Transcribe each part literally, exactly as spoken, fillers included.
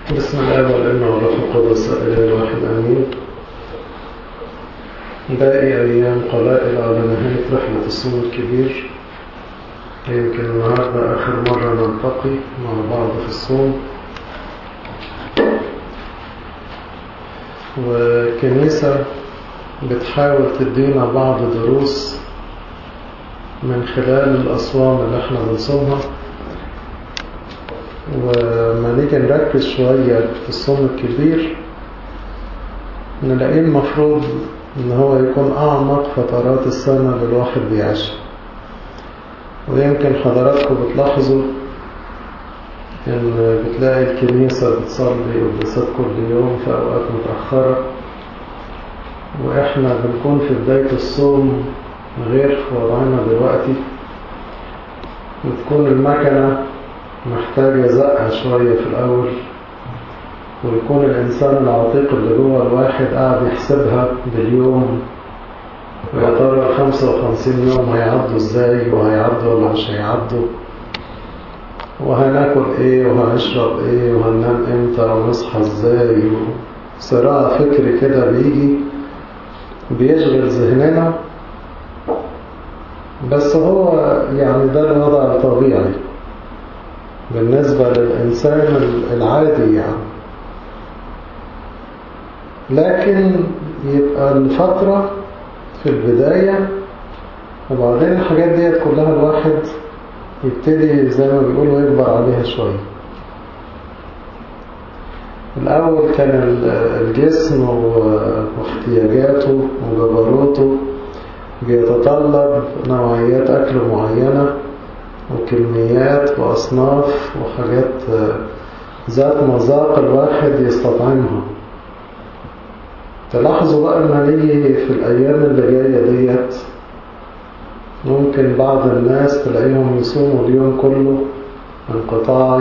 بسم الله والابن والروح القدس الإله الواحد آمين. باقي أيام قلائل على نهاية رحلة الصوم الكبير. يمكن النهاردة آخر مرة نلتقي مع بعض في الصوم، والكنيسة بتحاول تدينا بعض دروس من خلال الأصوام اللي احنا بنصومها. وما نيجي نركز شوية في الصوم الكبير نلاقيه المفروض ان هو يكون اعمق فترات السنة اللي الواحد بيعيشها. ويمكن حضراتكم بتلاحظوا ان بتلاقي الكنيسة بتصلي وبتصلي كل يوم في اوقات متأخرة، واحنا بنكون في بداية الصوم غير في وضعنا دلوقتي، وتكون المكنة محتاجة زقة شوية في الأول، ويكون الإنسان العتيق اللي جوه الواحد قاعد يحسبها باليوم، ويا ترى خمسة وخمسين يوم هيعدوا ازاي، وهيعدوا ولا مش هيعدوا، وهناكل ايه وهنشرب ايه وهننام امتى ونصحى ازاي. صراع فكري كده بيجي بيشغل ذهننا، بس هو يعني ده الوضع الطبيعي بالنسبة للإنسان العادي يعني. لكن يبقى الفترة في البداية، وبعدين الحاجات ديت كلها الواحد يبتدي زي ما بيقولوا يكبر عليها شوية. الأول كان الجسم واحتياجاته وجبروته بيتطلب نوعيات أكل معينة وكميات وأصناف وحاجات ذات مذاق الواحد يستطعمها. تلاحظوا بقى أن نيجي في الأيام اللي جاية ديت ممكن بعض الناس تلاقيهم يصوموا اليوم كله انقطاعي،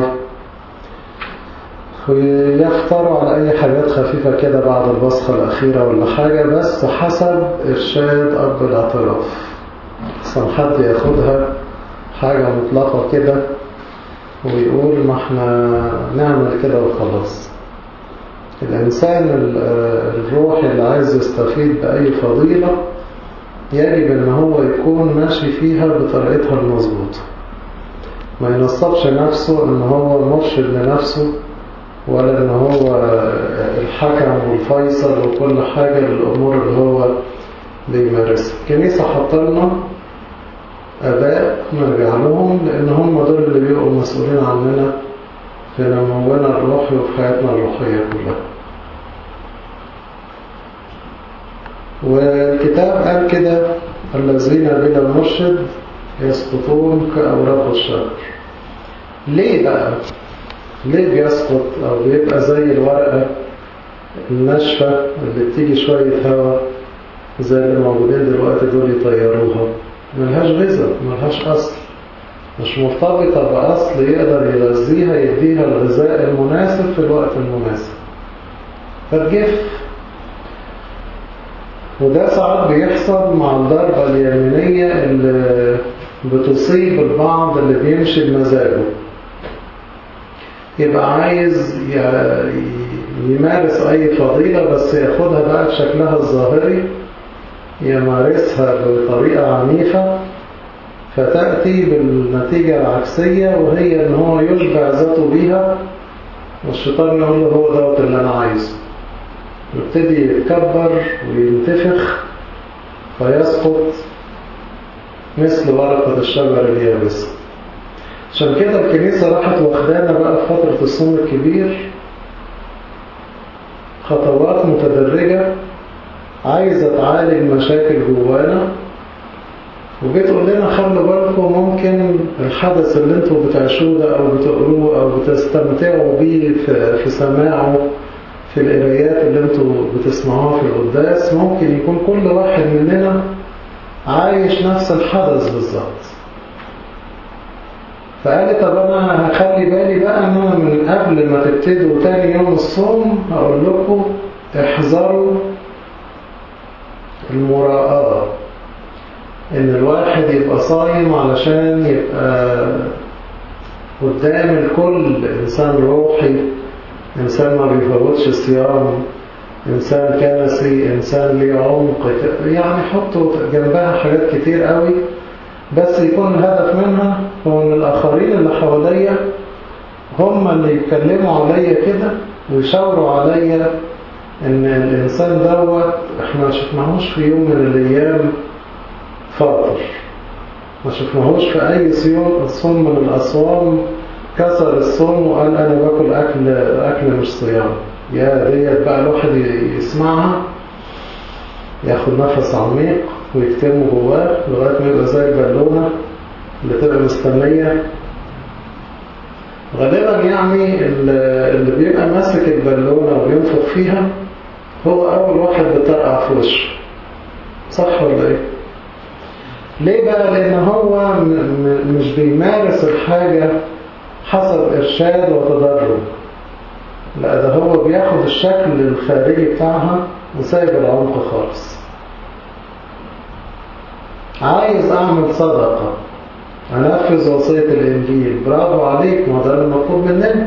ويفطروا على أي حاجات خفيفة كده بعد البصخة الأخيرة ولا حاجة، بس حسب إرشاد أب الاعتراف. أحسن حد ياخدها حاجة مطلقة كده ويقول ما احنا نعمل كده وخلاص. الإنسان الروحي اللي عايز يستفيد بأي فضيلة يجب ان هو يكون ماشي فيها بطريقتها المظبوطة، ما ينصبش نفسه ان هو مرشد لنفسه، ولا ان هو الحكم والفيصل وكل حاجة للأمور اللي هو بيمارسها. الكنيسة حطلنا آباء نرجع لهم، لأن هم دول اللي بيبقوا مسؤولين عننا في نمونا الروحي وفي حياتنا الروحية كلها. والكتاب قال كده: الذين بلا مرشد يسقطون كأوراق الشجر. ليه بقى؟ ليه بيسقط أو بيبقى زي الورقة الناشفة اللي بتيجي شوية هواء زي اللي موجودين دلوقتي دول يطيروها؟ ملهاش غذاء، ملهاش أصل، مش مرتبطة بأصل يقدر يغذيها يديها الغذاء المناسب في الوقت المناسب، فتجف. وده ساعات بيحصل مع الضربة اليمينية اللي بتصيب البعض اللي بيمشي بمزاجه، يبقى عايز يمارس أي فضيلة بس ياخدها بقى بشكلها الظاهري، يمارسها بطريقة عنيفة، فتأتي بالنتيجة العكسية، وهي ان هو يشبع ذاته بيها، والشيطان يقول له هو دوت اللي انا عايزه، يبتدي يتكبر وينتفخ فيسقط مثل ورقة الشجر اليابسة. عشان كده الكنيسة راحت واخدانا بقى في فترة الصوم الكبير خطوات متدرجة، عايزة تعالج مشاكل جوانا، وجيت تقول لنا خلوا بالكم ممكن الحدث اللي انتوا بتعيشوه ده او بتقروه او بتستمتعوا بيه في, في سماعه في القرايات اللي انتوا بتسمعوها في القداس، ممكن يكون كل واحد مننا عايش نفس الحدث بالظبط. فقال طب انا هخلي بالي بقى ان انا من قبل ما تبتدوا تاني يوم الصوم هقول لكم احذروا المراءة، ان الواحد يبقى صايم علشان يبقى قدام الكل إنسان روحي إنسان ما بيفوتش صيام، إنسان كنسي، إنسان ليه عمق، يعني حطوا جنبها حاجات كتير قوي، بس يكون الهدف منها هو إن الآخرين اللي حواليا هم اللي يتكلموا عليا كده ويشاوروا عليا إن الإنسان دوت إحنا ما شفناهوش في يوم من الأيام فاطر، ما شفناهوش في أي صوم من الأصوام كسر الصوم وقال أنا باكل أكل أكل مش صيام. يا ديت بقى الواحد يسمعها ياخد نفس عميق ويكتمه جواه لغاية ما يبقى زي البالونة اللي تبقى مستنية. غالبا يعني اللي بيبقى ماسك البالونة وينفخ فيها هو أول واحد بترقع في وشه، صح ولا إيه؟ ليه بقى؟ لأن هو مش بيمارس الحاجة حسب إرشاد وتدرج، لا ده هو بياخد الشكل الخارجي بتاعها وسايب العمق خالص. عايز أعمل صدقة، أنفذ وصية الإنجيل، برافو عليك، ما ده المطلوب مننا.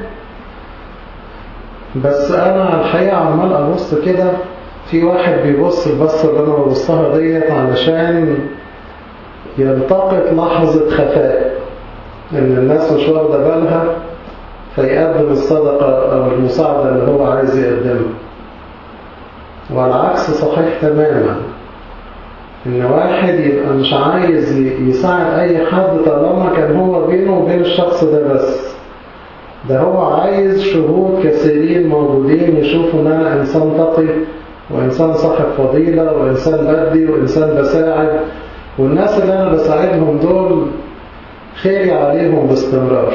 بس أنا الحقيقة عمال أبص كده، في واحد بيبص البصة اللي أنا ببصها ديت علشان يلتقط لحظة خفاء إن الناس مش واخدة بالها فيقدم الصدقة أو المساعدة اللي هو عايز يقدمها. والعكس صحيح تماما، إن واحد يبقى مش عايز يساعد أي حد طالما كان هو بينه وبين الشخص ده بس، ده هو عايز شهود كثيرين موجودين يشوفوا إن أنا إنسان تقي وإنسان صاحب فضيلة وإنسان بدي وإنسان بساعد، والناس اللي أنا بساعدهم دول خيري عليهم باستمرار.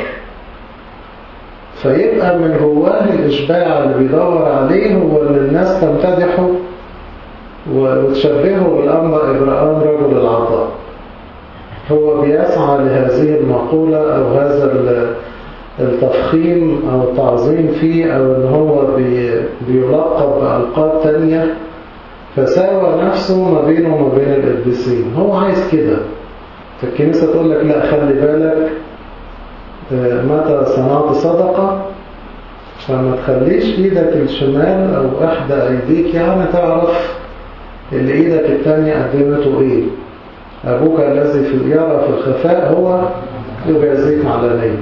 فيبقى من جواه الإشباع اللي بيدور عليه هو أن الناس تمتدحه وتشبهه بالأنبا إبراهام رجل العطاء. هو بيسعى لهذه المقولة أو هذا التفخيم أو التعظيم فيه، أو أن هو بيلقب بألقاب تانية، فساوى نفسه ما بينه وما بين القديسين. هو عايز كده، فالكنيسة تقول لك لا خلي بالك متى صنعت صدقة فما تخليش ايدك الشمال او احدى ايديك يعني تعرف اللي ايدك التانية قدمته ايه. ابوك الذي في يرى في الخفاء هو يجازيك علانية.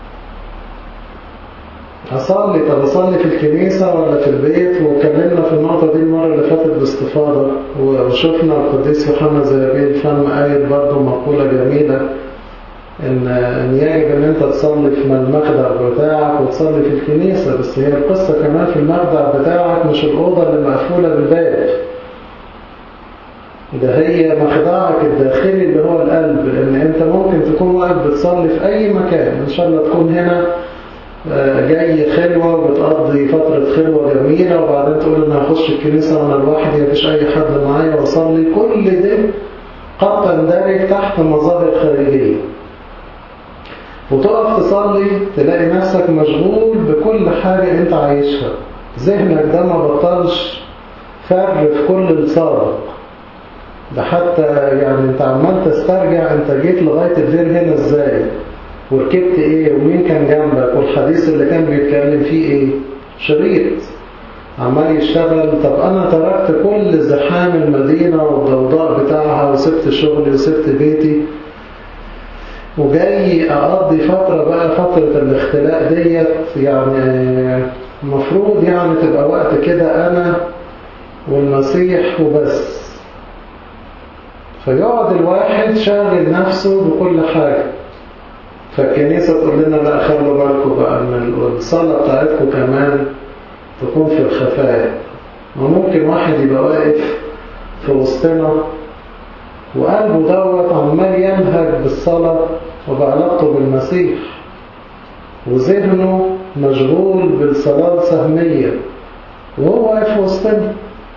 أصلي، طب أصلي في الكنيسة ولا في البيت؟ وكلمنا في النقطة دي المرة اللي فاتت باستفاضة، وشفنا القديس يوحنا زيابيل فم قايل برضه مقولة جميلة إن إن يجب إن أنت تصلي في المخدع بتاعك وتصلي في الكنيسة، بس هي القصة كمان في المخدع بتاعك مش الأوضة اللي مقفولة بالباب، ده هي مخدعك الداخلي اللي هو القلب، لأن أنت ممكن تكون واقف بتصلي في أي مكان، إن شاء الله تكون هنا جاي خلوة وبتقضي فترة خلوة جميلة وبعدين تقول أنا هخش الكنيسة وأنا لوحدي مفيش أي حد معايا وأصلي، كل ده قد تندرج تحت مظاهر خارجية. وتقف تصلي تلاقي نفسك مشغول بكل حاجة أنت عايشها، ذهنك ده ما بطلش فر في كل السابق، ده حتى يعني أنت عمال تسترجع أنت جيت لغاية الدير هنا إزاي وركبت ايه ومين كان جنبك والحديث اللي كان بيتكلم فيه ايه، شريط عمال يشتغل. طب انا تركت كل زحام المدينة والضوضاء بتاعها وسبت شغلي وسبت بيتي وجاي اقضي فترة بقى فترة الاختلاء ديت، يعني المفروض يعني تبقى وقت كده انا والمسيح وبس. فيقعد الواحد شاغل نفسه بكل حاجة. فالكنيسة تقول لنا لا خلوا بالكم بقى ان الصلاة بتاعتكم كمان تكون في الخفاء. وممكن واحد يبقى واقف في وسطنا وقلبه دوت عمال ينهج بالصلاة وبعلاقته بالمسيح وذهنه مشغول بالصلاة السهمية وهو واقف في وسطنا.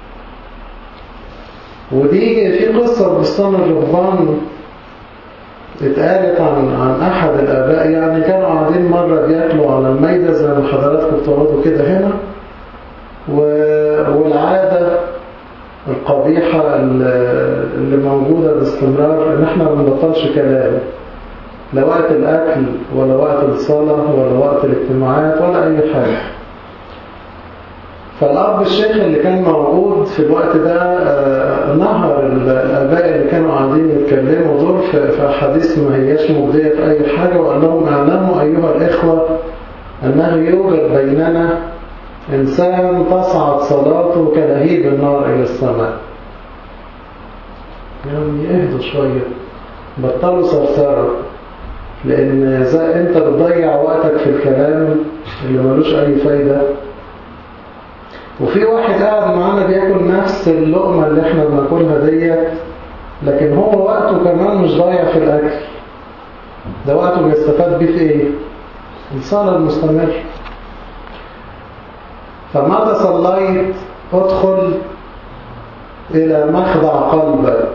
ودي في قصة بستان الرهبان اتقالت عن عن أحد الآباء، يعني كانوا قاعدين مرة بياكلوا على الميدة زي ما حضراتكم بتقعدوا كده هنا، والعادة القبيحة اللي موجودة باستمرار إن احنا ما بنبطلش كلام، لا وقت الأكل ولا وقت الصلاة ولا وقت الاجتماعات ولا أي حاجة. فالأب الشيخ اللي كان موجود في الوقت ده نهر الآباء اللي كانوا قاعدين يتكلموا دول في حديث ما هياش مبدية في أي حاجة، وقال لهم اعلموا أيها الإخوة أنه يوجد بيننا إنسان تصعد صلاته كلهيب النار إلى السماء. يعني اهدوا شوية، بطلوا سرسرة، لأن زي أنت بتضيع وقتك في الكلام اللي ملوش أي فايدة. وفي واحد قاعد معانا بياكل نفس اللقمة اللي احنا بناكلها ديت، لكن هو وقته كمان مش ضايع في الأكل، ده وقته بيستفاد بيه في ايه؟ الصلاة المستمر. فماذا صليت؟ ادخل إلى مخدع قلبك.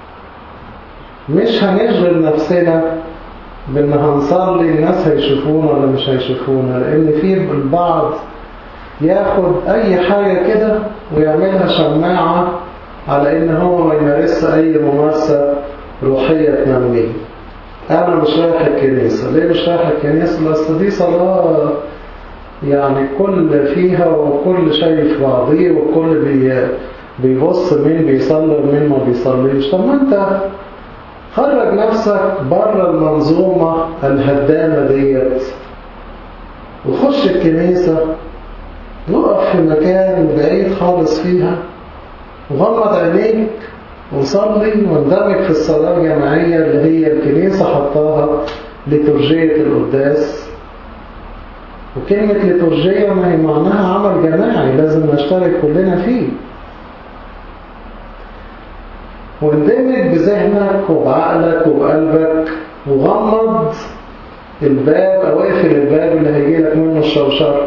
مش هنشغل نفسنا بأن هنصلي الناس هيشوفونا ولا مش هيشوفونا، لأن في البعض ياخد أي حاجة كده ويعملها شماعة على إن هو ما يمارس أي ممارسة روحية تنميه. أنا مش رايح الكنيسة. ليه مش رايح الكنيسة؟ بس دي صلاة يعني كل فيها وكل شايف بعضيه، وكل بي بيبص مين بيصلي ومين ما بيصليش. طب ما أنت خرج نفسك بره المنظومة الهدامة ديت وخش الكنيسة، وقف في مكان بعيد خالص فيها وغمض عينيك وصلي واندمج في الصلاة الجماعية اللي هي الكنيسة حطاها لترجية القداس. وكلمة لترجية ما هي معناها عمل جماعي لازم نشترك كلنا فيه. واندمج بذهنك وبعقلك وبقلبك، وغمض الباب أو اقفل الباب اللي هيجيلك منه الشوشرة.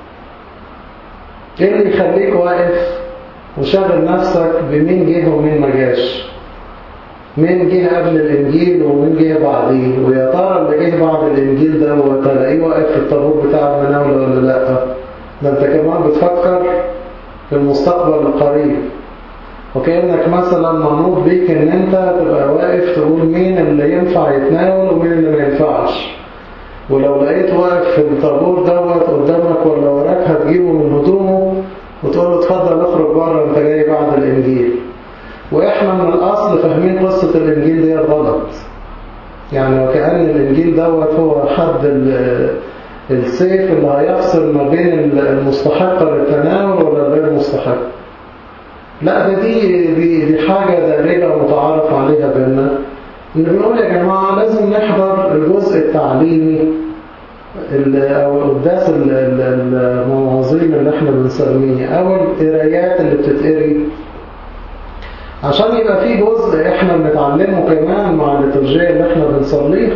ايه اللي يخليك واقف وشغل نفسك بمين جه ومين ما جاش؟ مين جه قبل الإنجيل ومين جه بعديه؟ ويا ترى اللي جه بعد الإنجيل ده وتلاقيه واقف في الطابور بتاع المناولة ولا لأ؟ ده أنت كمان بتفكر في المستقبل القريب، وكأنك مثلا منوط بيك إن أنت تبقى واقف تقول مين اللي ينفع يتناول ومين اللي ما ينفعش. ولو لقيت واقف في الطابور دوت قدامك ولا وراك هتجيبه من هدومه وتقول له اتفضل اخرج بره انت جاي بعد الانجيل. واحنا من الاصل فاهمين قصة الانجيل دي غلط، يعني وكأن الانجيل دوت هو حد السيف اللي هيفصل ما بين المستحق للتناول ولا غير مستحق. لا، ده دي دي, دي حاجة دارجة ومتعارف عليها بيننا، إن بنقول يا جماعة لازم نحضر الجزء التعليمي أو القداس المواعظين اللي احنا بنسميه أو القرايات اللي بتتقري، عشان يبقى في جزء احنا بنتعلمه كمان مع الليتورجية اللي احنا بنصليه.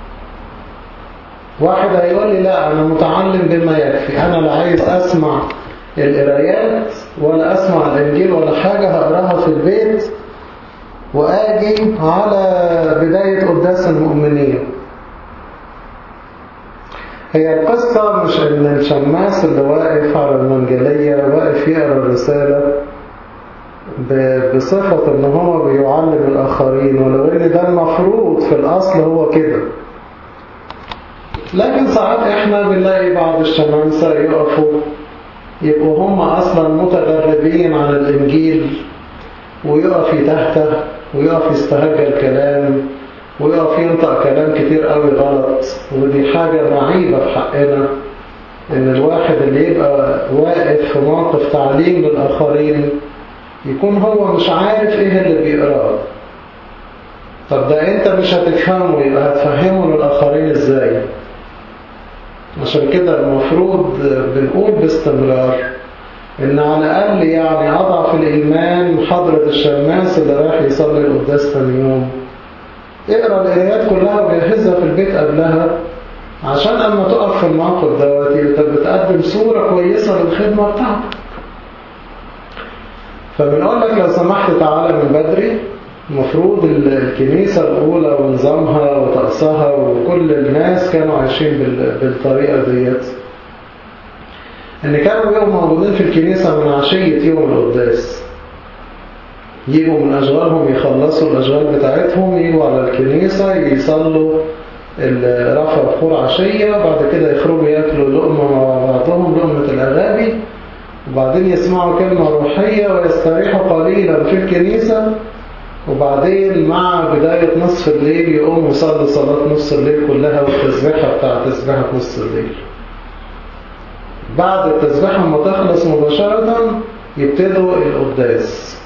واحد هيقول لي لا أنا متعلم بما يكفي، أنا لا عايز أسمع القرايات ولا أسمع الإنجيل ولا حاجة، هقراها في البيت وآجي على بداية قداس المؤمنين. هي القصة مش إن الشماس اللي واقف على المنجلية واقف يقرأ الرسالة بصفة إن هو بيعلم الآخرين، ولو إن ده المفروض في الأصل هو كده. لكن ساعات إحنا بنلاقي بعض الشمامسة يقفوا يبقوا هم أصلا متغربين عن الإنجيل، ويقف يتهته ويقف يستهجى الكلام ويقف ينطق كلام كتير قوي غلط. ودي حاجة معيبة في حقنا، إن الواحد اللي يبقى واقف في موقف تعليم للآخرين يكون هو مش عارف إيه اللي بيقراه. طب ده أنت مش هتفهمه، يبقى هتفهمه للآخرين إزاي؟ عشان كده المفروض بنقول باستمرار إن على الأقل يعني أضعف الإيمان حضرة الشماس اللي رايح يصلي القداس تاني يوم اقرأ الآيات كلها وجهزها في البيت قبلها، عشان أما تقف في الموقف دوت يبقى بتقدم صورة كويسة للخدمة بتاعتك. فبنقول لك لو سمحت تعالى من بدري. المفروض الكنيسة الأولى ونظامها وطقسها وكل الناس كانوا عايشين بالطريقة ديت، إن كانوا بيبقوا موجودين في الكنيسة من عشية يوم القداس، يجوا من أشغالهم يخلصوا الأشغال بتاعتهم يجوا على الكنيسة يصلوا رفع بخور عشية، بعد كده يخرجوا يأكلوا لقمة مع بعضهم لقمة الأغابي، وبعدين يسمعوا كلمة روحية ويستريحوا قليلا في الكنيسة، وبعدين مع بداية نصف الليل يقوم يصلي صلاة نصف الليل كلها والتسبيحة بتاع تسبيحة نصف الليل. بعد التسبيحة ما تخلص مباشرة يبتدوا القداس.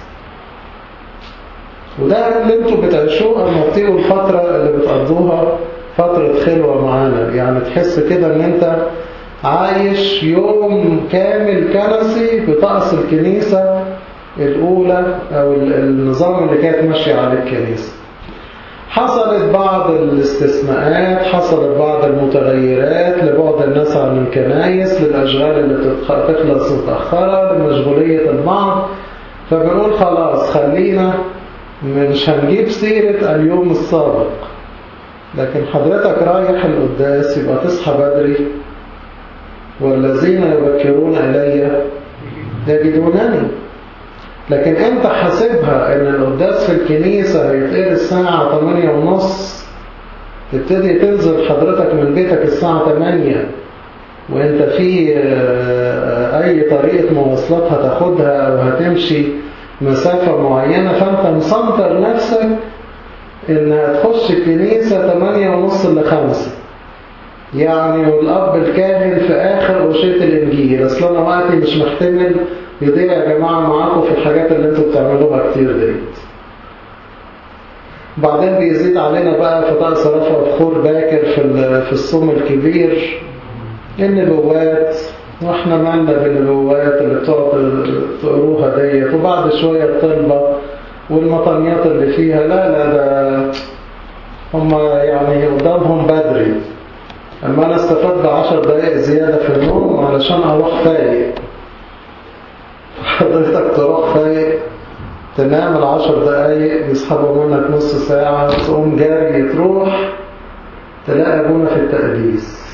وده اللي انتوا بتعيشوه اما بتيجوا الفترة اللي بتقضوها فترة خلوة معانا، يعني تحس كده ان انت عايش يوم كامل كنسي بطقس الكنيسة الأولى أو النظام اللي كانت ماشية على الكنيسة. حصلت بعض الاستثناءات، حصلت بعض المتغيرات لبعض الناس عن الكنايس، للأشغال اللي تخلص متأخرة، لمشغولية البعض، فبنقول خلاص خلينا مش هنجيب سيرة اليوم السابق. لكن حضرتك رايح القداس يبقى تصحى بدري، والذين يبكرون إلي يجدونني. لكن انت حاسبها ان القداس في الكنيسة هيتقري الساعة تمانية ونص، تبتدي تنزل حضرتك من بيتك الساعة تمانية، وانت في اي طريقة مواصلات هتاخدها او هتمشي مسافة معينة، فانت مسنطر نفسك ان هتخش الكنيسة تمانية ونص لخمسة، يعني والاب الكاهن في اخر أشية الانجيل. اصلا انا وقتي مش محتمل يضيع يا جماعة معاكم في الحاجات اللي انتوا بتعملوها كتير ديت. بعدين بيزيد علينا بقى في طقس رفع بخور باكر في في الصوم الكبير النبوات، واحنا مالنا بالنبوات اللي بتقعد تقروها ديت، وبعد شوية الطلبة والمطنيات اللي فيها. لا لا ده هم يعني قدامهم بدري. اما انا استفدت عشر دقائق زيادة في النوم علشان اروح فايق، حضرتك تروح فايق تنام العشر دقايق يسحبوا منك نص ساعة، تقوم جاري تروح تلاقي ابونا في التقديس.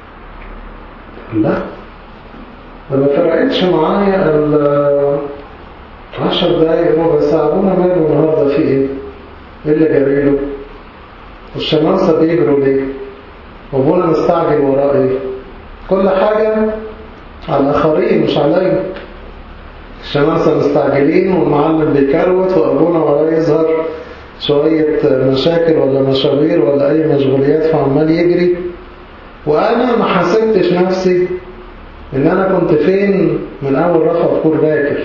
لا ده ما فرقتش معايا العشر دقايق ربع ساعة. ابونا ماله النهارده في ايه؟ ايه اللي جاريله؟ والشمامسة بيجروا ليه؟ وابونا مستعجل وراه ايه؟ كل حاجة على الآخرين مش عليا. الشمامسة مستعجلين والمعلم بيكروت وأبونا وراه يظهر شوية مشاكل ولا مشاوير ولا أي مشغوليات فعمال يجري، وأنا ما حسبتش نفسي إن أنا كنت فين من أول رفع بخور باكر.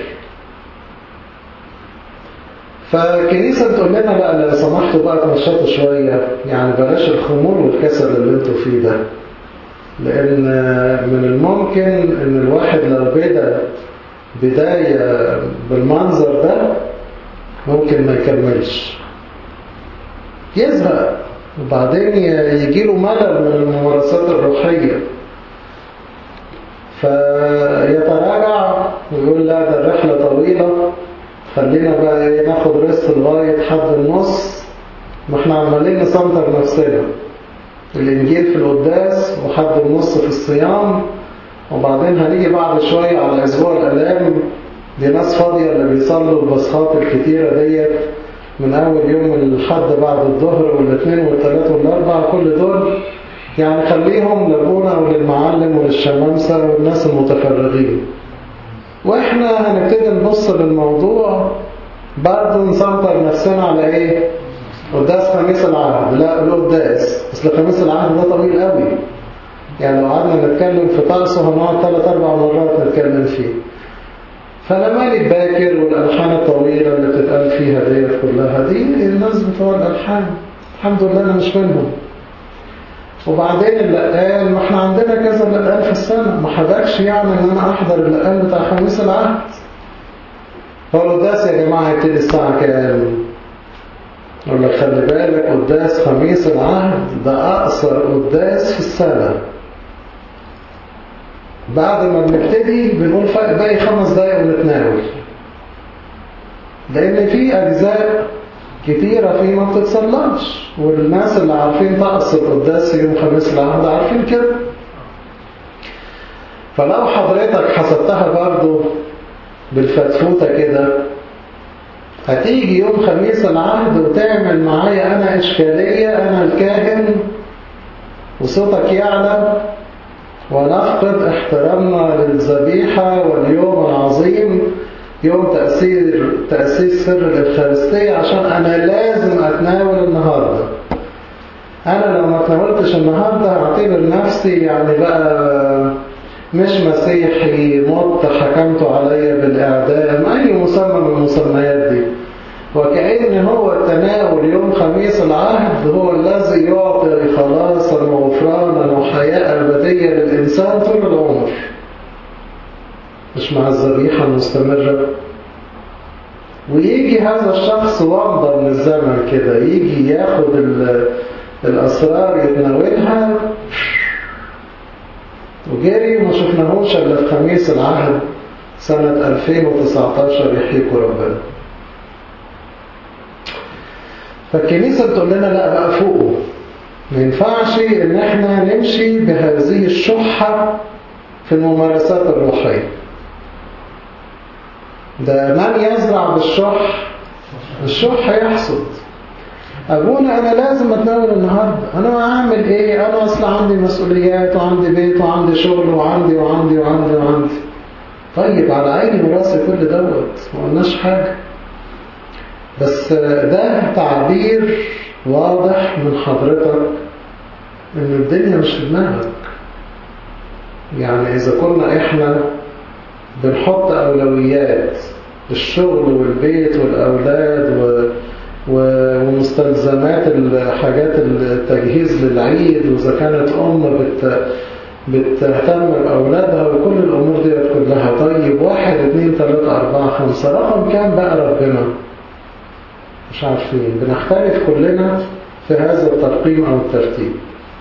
فالكنيسة بتقول لنا بقى لو سمحتوا بقى تنشطوا شوية، يعني بلاش الخمول والكسل اللي انتوا فيه ده، لأن من الممكن إن الواحد لو بدأ بداية بالمنظر ده ممكن ما يكملش، يزهق، وبعدين يجيله ملل من الممارسات الروحية فيتراجع ويقول لا ده الرحلة طويلة، خلينا بقى ناخد ريست لغاية حد النص. ما احنا عمالين نسنطر نفسنا، الإنجيل في القداس وحد النص في الصيام، وبعدين هنيجي بعد شوية على أسبوع الآلام. دي ناس فاضية اللي بيصلوا البصخات الكتيرة ديت من أول يوم الحد بعد الظهر والاثنين والثلاث والأربع، كل دول يعني خليهم لأبونا وللمعلم وللشمامسة والناس المتفرغين. وإحنا هنبتدي نبص للموضوع برضه نسنطر نفسنا على إيه؟ قداس خميس العهد. لا القداس أصل خميس العهد ده طويل قوي، يعني لو قعدنا نتكلم في طقسه هنقعد ثلاث أربع مرات نتكلم فيه. فأنا مالي باكر والألحان الطويلة اللي بتتقال فيها ديت كلها، دي الناس بتوع الألحان الحمد لله أنا مش منهم. وبعدين اللقان، ما احنا عندنا كذا لقان في السنة، ما حدكش يعني ان انا احضر اللقان بتاع خميس العهد. هو القداس يا جماعة يبتدي الساعة كام؟ اقول لك خلي بالك قداس خميس العهد ده اقصر قداس في السنة. بعد ما بنبتدي بنقول باقي خمس دقايق ونتناول، لان في اجزاء كتيرة فيه ما بتتصلاش، والناس اللي عارفين طقس القداس يوم خميس العهد عارفين كده. فلو حضرتك حسبتها برضو بالفتفوتة كده، هتيجي يوم خميس العهد وتعمل معايا أنا إشكالية، أنا الكاهن، وصوتك يعلى ونفقد احترامنا للذبيحة واليوم العظيم يوم تأثير تأسيس سر الإفخارستية عشان أنا لازم أتناول النهاردة. أنا لو ما تناولتش النهاردة هعتبر نفسي يعني بقى مش مسيحي، مت حكمت علي بالإعدام، أي مسمى من المسميات دي. وكأن هو التناول يوم خميس العهد هو الذي يعطي خلاصا وغفرانا وحياة أبدية للإنسان طول العمر، مش مع الذبيحة المستمرة. ويجي هذا الشخص ومضة من الزمن كده يجي ياخد الأسرار يتناولها وجري وما شفناهوش إلا في خميس العهد سنة ألفين وتسعتاشر يحييكوا ربنا. فالكنيسة بتقول لنا لا بقى فوقه، ما ينفعش إن احنا نمشي بهذه الشحة في الممارسات الروحية. ده من يزرع بالشح الشح يحصد. أبونا أنا لازم أتناول النهاردة، أنا أعمل إيه؟ أنا أصلا عندي مسؤوليات وعندي بيت وعندي شغل وعندي وعندي وعندي وعندي. طيب على عيني وراسي كل دوت، ما قلناش حاجة، بس ده تعبير واضح من حضرتك إن الدنيا مش في دماغك. يعني إذا كنا إحنا بنحط أولويات الشغل والبيت والأولاد و... ومستلزمات الحاجات التجهيز للعيد، وإذا كانت أم بت... بتهتم بأولادها وكل الأمور دي كلها، طيب واحد اتنين تلاتة أربعة خمسة رقم كام بقى ربنا؟ مش عارفين، بنختلف كلنا في هذا الترقيم أو الترتيب.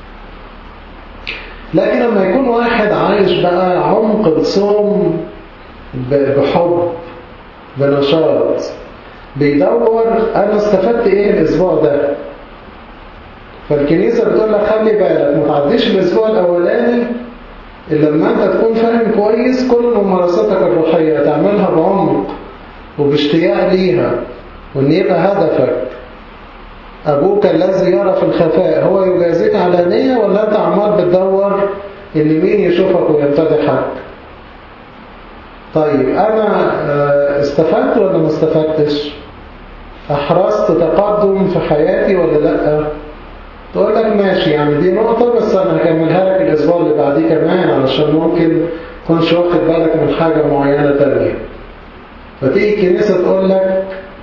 لكن لما يكون واحد عايش بقى عمق الصوم بحب بنشاط، بيدور أنا استفدت إيه الأسبوع ده. فالكنيسة بتقول لك خلي بالك ما تعديش الأسبوع الأولاني إلا لما أنت تكون فاهم كويس كل ممارساتك الروحية تعملها بعمق وباشتياق ليها، وإن يبقى هدفك أبوك الذي يرى في الخفاء هو يجازيك علانية، ولا أنت عمال بتدور إن مين يشوفك ويمتدحك. طيب أنا استفدت ولا ما استفدتش؟ أحرزت تقدم في حياتي ولا لأ؟ تقول لك ماشي، يعني دي نقطة بس أنا هكملها لك الأسبوع اللي بعديه كمان علشان ممكن تكونش واخد بالك من حاجة معينة تانية. فتيجي الكنيسة تقول لك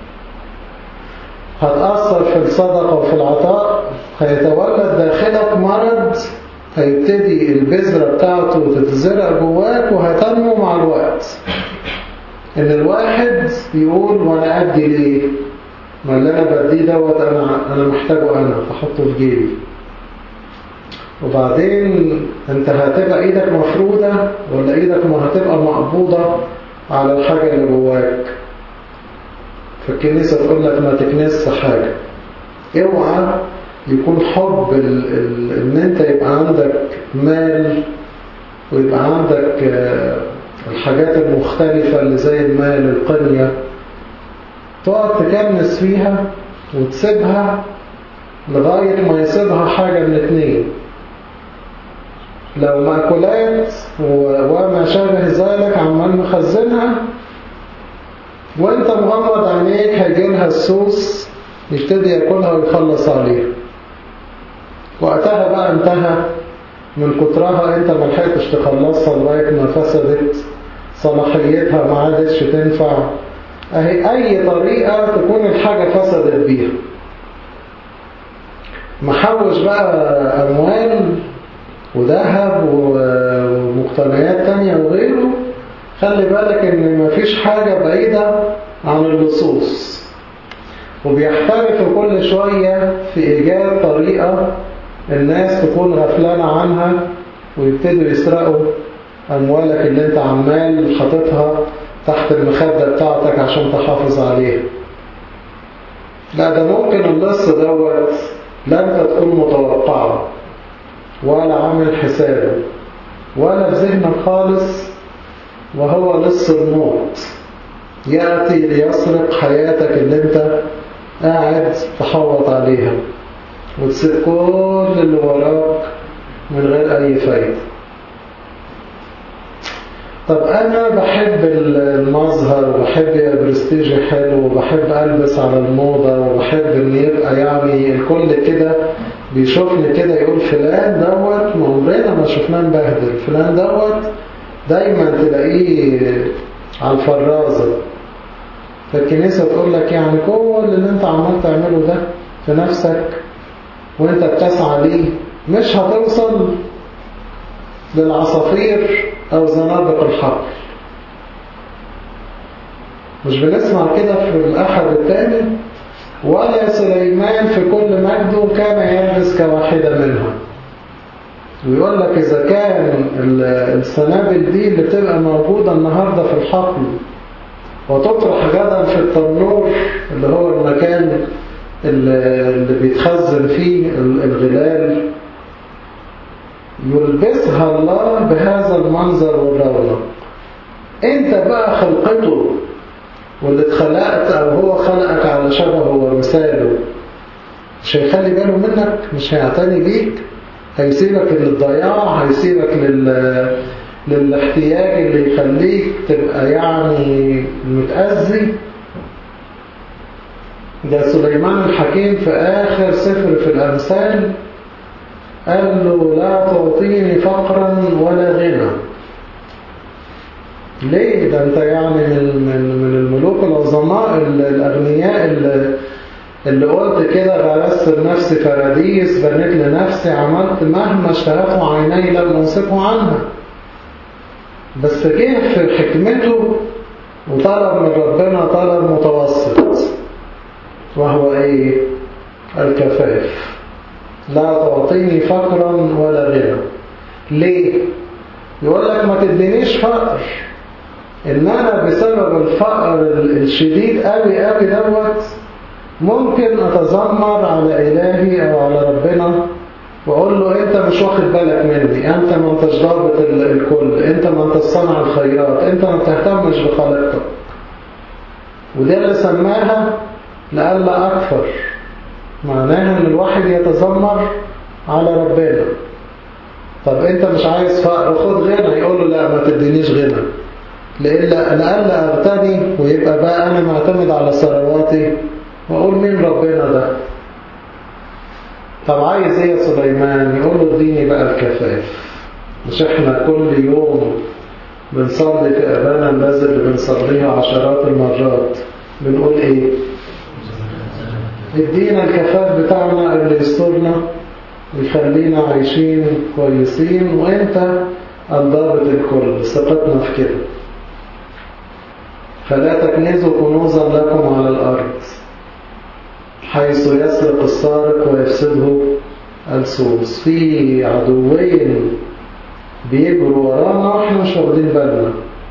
هتأثر في الصدقة وفي العطاء، هيتولد داخلك مرض، هيبتدي البذرة بتاعته تتزرع جواك وهتنمو مع الوقت. إن الواحد يقول وأنا أدي ليه؟ ما اللي أنا بديه دوت أنا أنا محتاجه، أنا أحطه في جيبي. وبعدين أنت هتبقى إيدك مفرودة ولا إيدك ما هتبقى مقبوضة على الحاجة اللي جواك. فالكنيسة تقول لك ما تكنسش حاجة. اوعى يكون حب ال ال ان انت يبقى عندك مال ويبقى عندك الحاجات المختلفة اللي زي المال القنية تقعد تكنس فيها وتسيبها لغاية ما يصيبها حاجة من اتنين، لو مأكولات وما شابه ذلك عمال مخزنها وانت مغمض عينيك هيجيلها السوس يبتدي ياكلها ويخلص عليها، وقتها بقى انتهى من كترها انت ما لحقتش تخلصها لغايه ما فسدت صلاحيتها ما عادتش تنفع. اهي اي طريقه تكون الحاجه فسدت بيها. محوش بقى اموال وذهب ومقتنيات تانية وغيره، خلي بالك ان مفيش حاجة بعيدة عن اللصوص، وبيحترفوا كل شوية في إيجاد طريقة الناس تكون غفلانة عنها ويبتدوا يسرقوا أموالك اللي انت عمال حاططها تحت المخدة بتاعتك عشان تحافظ عليها. لا ده ممكن اللص دوت لا انت تكون متوقعه ولا عامل حسابه ولا في ذهنك خالص، وهو لص الموت يأتي ليسرق حياتك اللي انت قاعد تحوط عليها وتسيب كل اللي وراك من غير أي فايدة. طب أنا بحب المظهر وبحب برستيجي حلو وبحب ألبس على الموضة وبحب إن يبقى يعني الكل كده بيشوفني كده يقول فلان دوت، ما عمرنا ما شفناه مبهدل، فلان دوت دايما تلاقيه على الفرازة. فالكنيسة تقول لك يعني كل اللي انت عمال تعمله ده في نفسك وانت بتسعى ليه مش هتوصل للعصافير او زنابق الحقل. مش بنسمع كده في الأحد الثاني؟ ولا سليمان في كل مجده كان يلبس كواحدة منها. ويقول لك إذا كان السنابل دي اللي تبقى موجودة النهاردة في الحقل وتطرح غدا في التنور اللي هو المكان اللي بيتخزن فيه الغلال، يلبسها الله بهذا المنظر والرونق. انت بقى خلقته واللي اتخلقت او هو خلقك على شبهه ومثاله مش هيخلي باله منك، مش هيعتني بيك، هيسيبك للضياع، هيسيبك لل... للاحتياج اللي يخليك تبقى يعني متأذي. ده سليمان الحكيم في آخر سفر في الأمثال قال له لا تعطيني فقرا ولا غنى. ليه؟ ده انت يعني من, من, من الملوك العظماء الأغنياء اللي, اللي قلت كده غرست لنفسي فراديس، بنيت لنفسي، عملت مهما اشتهته عيني لم أمسكه عنها. بس جه في حكمته وطلب من ربنا طلب متوسط، وهو ايه؟ الكفاف. لا تعطيني فقرا ولا غنى. ليه؟ يقول لك ما تدينيش فقر، ان انا بسبب الفقر الشديد قوي قوي دوت ممكن اتذمر على الهي او على ربنا واقول له انت مش واخد بالك مني، انت ما انتش ضابط الكل، انت ما انتش صانع الخيرات، انت ما بتهتمش بخلقتك. وده اللي سماها لألا أكفر، معناها ان الواحد يتذمر على ربنا. طب انت مش عايز فقر، خد غنى، يقول له لا ما تدينيش غنى لألا أغتني ويبقى بقى أنا معتمد على ثرواتي وأقول مين ربنا ده. طب عايز ايه يا سليمان؟ يقول له اديني بقى الكفاف. مش احنا كل يوم بنصلي في أبانا الذي اللي بنصليها عشرات المرات بنقول ايه؟ ادينا الكفاف بتاعنا اللي يسترنا ويخلينا عايشين كويسين، وانت الضابط الكل، ثقتنا في كده. فلا تكنزوا كنوزا لكم على الأرض حيث يسرق السارق ويفسده السوس. في عدوين بيجروا ورانا واحنا مش واخدين بالنا.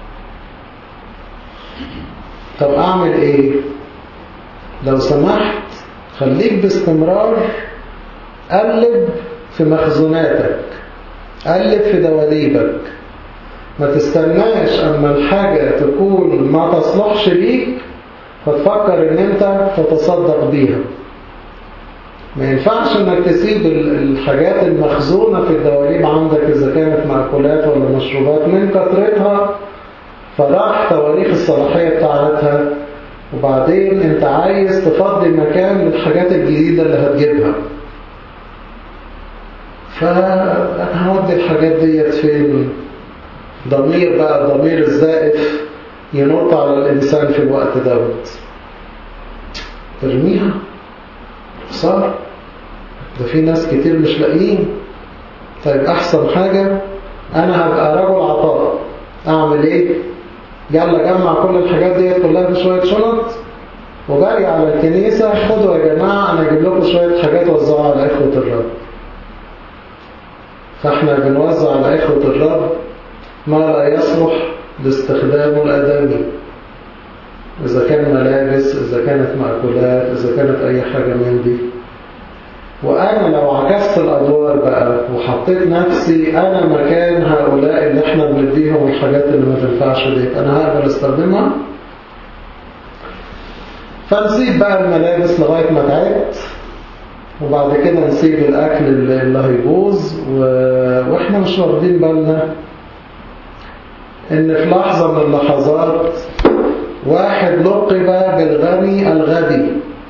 طب اعمل ايه؟ لو سمحت خليك باستمرار قلب في مخزوناتك، قلب في دواليبك، ما تستناش اما الحاجة تكون ما تصلحش ليك فتفكر ان انت تتصدق بيها. ما ينفعش انك تسيب الحاجات المخزونة في الدواليب عندك اذا كانت مأكولات ولا مشروبات من كثرتها فراح تواريخ الصلاحية بتاعتها، وبعدين انت عايز تفضي مكان للحاجات الجديدة اللي هتجيبها. فهودي الحاجات ديت فين؟ ضمير بقى، ضمير الزائف ينط على الإنسان في الوقت دوت. ترميها خسارة، ده في ناس كتير مش لاقيين. طيب أحسن حاجة أنا هبقى رجل عطاء. أعمل إيه؟ يلا جمع كل الحاجات ديت كلها في شوية شنط وجري على الكنيسة، خدوا يا جماعة أنا أجيب لكم شوية حاجات وزعوا على إخوة الرب. فإحنا بنوزع على إخوة الرب ما لا يصلح لاستخدامه الآدمي، إذا كان ملابس، إذا كانت مأكولات، إذا كانت أي حاجة من دي. وأنا لو عكست الأدوار بقى وحطيت نفسي أنا مكان هؤلاء اللي إحنا بنديهم الحاجات اللي ما تنفعش دي، أنا هقدر استخدمها؟ فنسيب بقى الملابس لغاية ما تعبت، وبعد كده نسيب الأكل اللي, اللي هيبوظ و... وإحنا مش واخدين بالنا. إن في لحظة من اللحظات واحد لقب بالغني الغبي،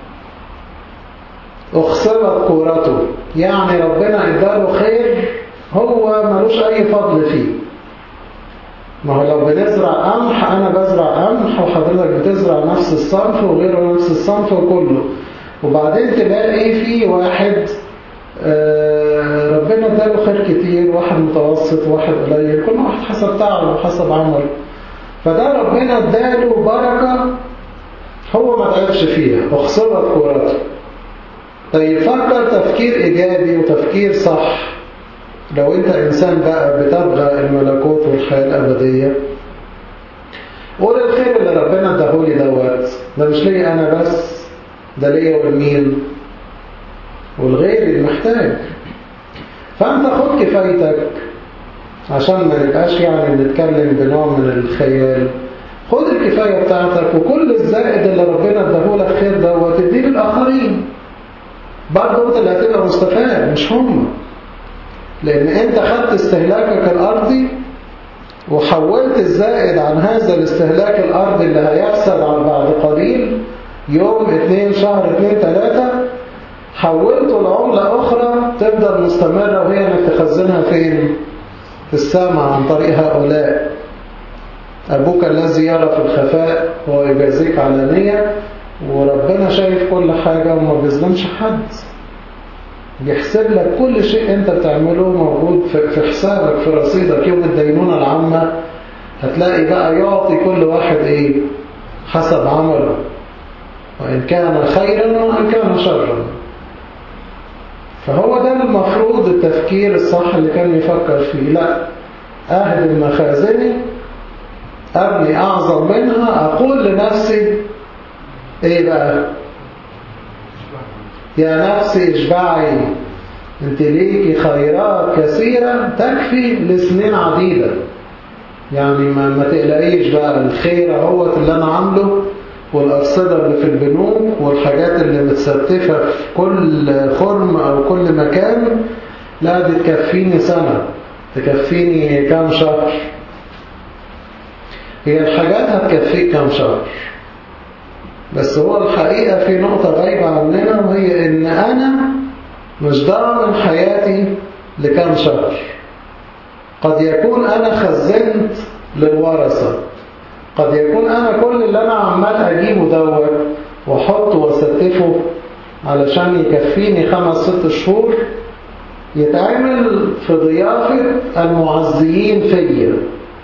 أخسرت كورته، يعني ربنا اداله خير هو ملوش أي فضل فيه. ما هو لو بنزرع قمح، أنا بزرع قمح وحضرتك بتزرع نفس الصنف وغيره نفس الصنف وكله، وبعدين تلاقي في واحد آه ربنا اداله خير كتير، واحد متوسط واحد قليل، كل واحد حسب تعبه وحسب عمله. فده ربنا اداله بركة هو ما تعبش فيها، أخسرت كورته. طيب فكر تفكير إيجابي وتفكير صح. لو أنت إنسان بقى بتبغى الملكوت والحياة الأبدية، قول الخير اللي ربنا اداهولي دوت ده مش ليا أنا بس، ده ليا والمين والغير المحتاج. فأنت خد كفايتك عشان ما نبقاش يعني بنتكلم بنوع من الخيال. خد الكفاية بتاعتك، وكل الزائد اللي ربنا اداهولك خير دوت اديه للآخرين. برضه انت اللي هتبقى مستفاد مش هم، لأن انت خدت استهلاكك الأرضي وحولت الزائد عن هذا الاستهلاك الأرضي اللي هيحصل بعد قليل، يوم اتنين شهر اتنين تلاتة، حولته لعملة أخرى تفضل مستمرة، وهي انك تخزنها فين؟ في السماء عن طريق هؤلاء. أبوك الذي يرى في الخفاء هو يجازيك علانية، وربنا شايف كل حاجة وما بيظلمش حد، بيحسب لك كل شيء انت بتعمله موجود في حسابك في رصيدك. يوم الدينونة العامة هتلاقي بقى يعطي كل واحد ايه حسب عمله، وإن كان خيرا وإن كان شرا. فهو ده المفروض التفكير الصح اللي كان يفكر فيه. لا، أهدم مخازني، أبني أعظم منها، أقول لنفسي إيه بقى؟ يا نفسي اشبعي، انت ليكي خيرات كثيرة تكفي لسنين عديدة. يعني ما, ما تقلقيش بقى، الخير اهوت اللي أنا عامله، والأرصدة اللي في البنوك، والحاجات اللي متستفة في كل خرم أو كل مكان، لا دي تكفيني سنة، تكفيني كام شهر. هي الحاجات هتكفيك كام شهر، بس هو الحقيقة في نقطة غايبة عننا، وهي إن أنا مش ضامن حياتي لكام شهر. قد يكون أنا خزنت للورثة، قد يكون أنا كل اللي أنا عمال أجيبه دوت وأحطه وأستفه علشان يكفيني خمس ست شهور يتعمل في ضيافة المعزيين فيا.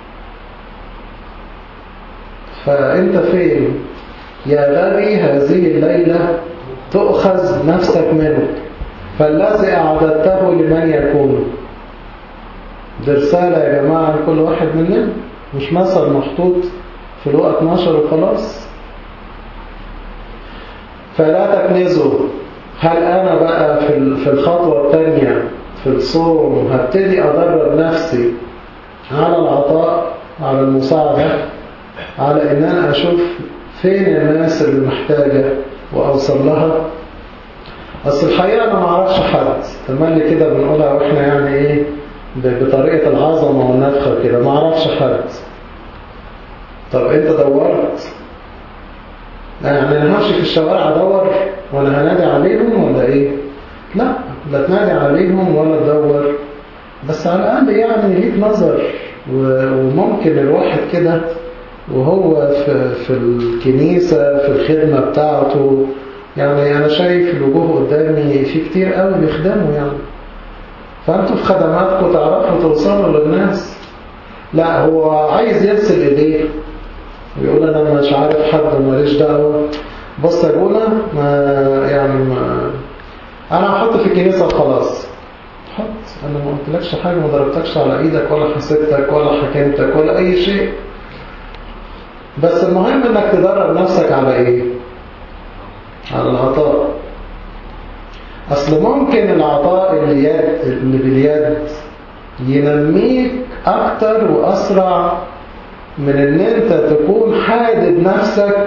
فأنت فين؟ يا غبي هذه الليلة تؤخذ نفسك منه، فالذي أعددته لمن يكون. دي رسالة يا جماعة لكل واحد مننا، مش مثل محطوط في لقا اتناشر وخلاص. فلا تكنزوا. هل أنا بقى في الخطوة الثانية في الصوم هبتدي أدرب نفسي على العطاء، على المساعدة، على إن أنا أشوف فين الناس اللي محتاجة وأوصل لها؟ أصل الحقيقة أنا ما أعرفش حد، تملي كده بنقولها وإحنا يعني إيه بطريقة العظمة والنفخة كده، ما أعرفش حد. طب أنت دورت؟ يعني أنا همشي في الشوارع أدور وأنا هنادي عليهم ولا إيه؟ لا، لا تنادي عليهم ولا تدور، بس على الأقل يعني ليك نظر. وممكن الواحد كده وهو في, في الكنيسة في الخدمة بتاعته، يعني أنا شايف الوجوه قدامي في كتير قوي بيخدموا يعني. فأنتوا في خدماتكم تعرفوا توصلوا للناس. لا، هو عايز يغسل إيديه ويقول أنا مش عارف حد وماليش دعوة. بص يا جونا، ما يعني ما أنا هحط في الكنيسة وخلاص. حط، أنا ما قلتلكش حاجة، ما ضربتكش على إيدك ولا حسبتك ولا حكمتك ولا أي شيء. بس المهم انك تدرب نفسك على ايه؟ على العطاء. اصل ممكن العطاء اليد اللي باليد ينميك اكتر واسرع من ان انت تكون حادد نفسك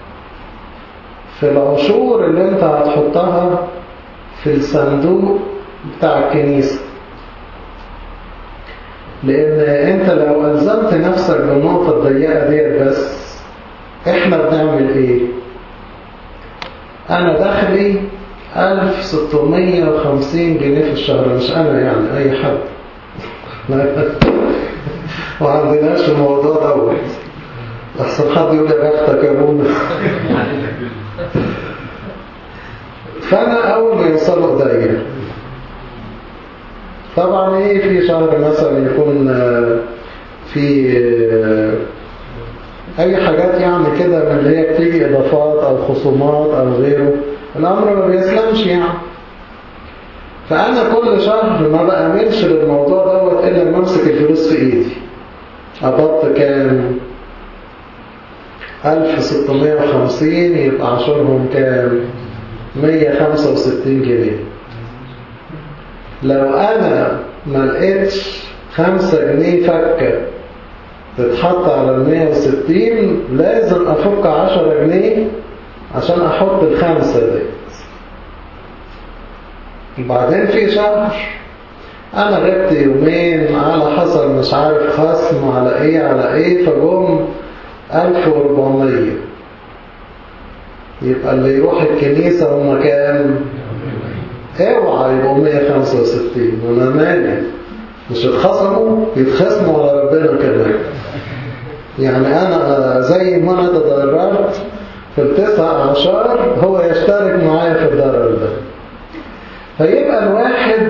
في العشور اللي انت هتحطها في الصندوق بتاع الكنيسة. لأن أنت لو ألزمت نفسك بالنقطة الضيقة ديت بس، إحنا بنعمل إيه؟ أنا دخلي ألف وستمية وخمسين جنيه في الشهر، مش أنا يعني أي حد ما عندناش الموضوع دوت، أحسن حد يقول يا بختك يا ابونا. فأنا أول ما يوصلوا إيديا طبعا إيه، في شهر مثلا يكون في أي حاجات يعني كده من اللي هي بتيجي إضافات أو خصومات أو غيره، الأمر ما بيسلمش يعني. فأنا كل شهر ما بأمنش للموضوع دوت إلا لما أمسك الفلوس في إيدي. قبضت كام؟ ألف وستمية وخمسين، يبقى عشرهم كام؟ مية وخمسة وستين جنيه. لو أنا ما لقيتش خمسة جنيه فكة تتحط على المية وستين، لازم أفك عشرة جنيه عشان أحط الخمسة دي. وبعدين في شهر أنا غبت يومين على حصل مش عارف خصم على إيه على إيه، فجم ألف وأربعمية، يبقى اللي يروح الكنيسة هم كام؟ اوعى يبقوا مية وخمسة وستين. وانا مالي؟ مش اتخصموا؟ يتخصموا على ربنا كمان. يعني انا زي ما انا تضررت في التسع عشر، هو يشترك معايا في الضرر ده. فيبقى الواحد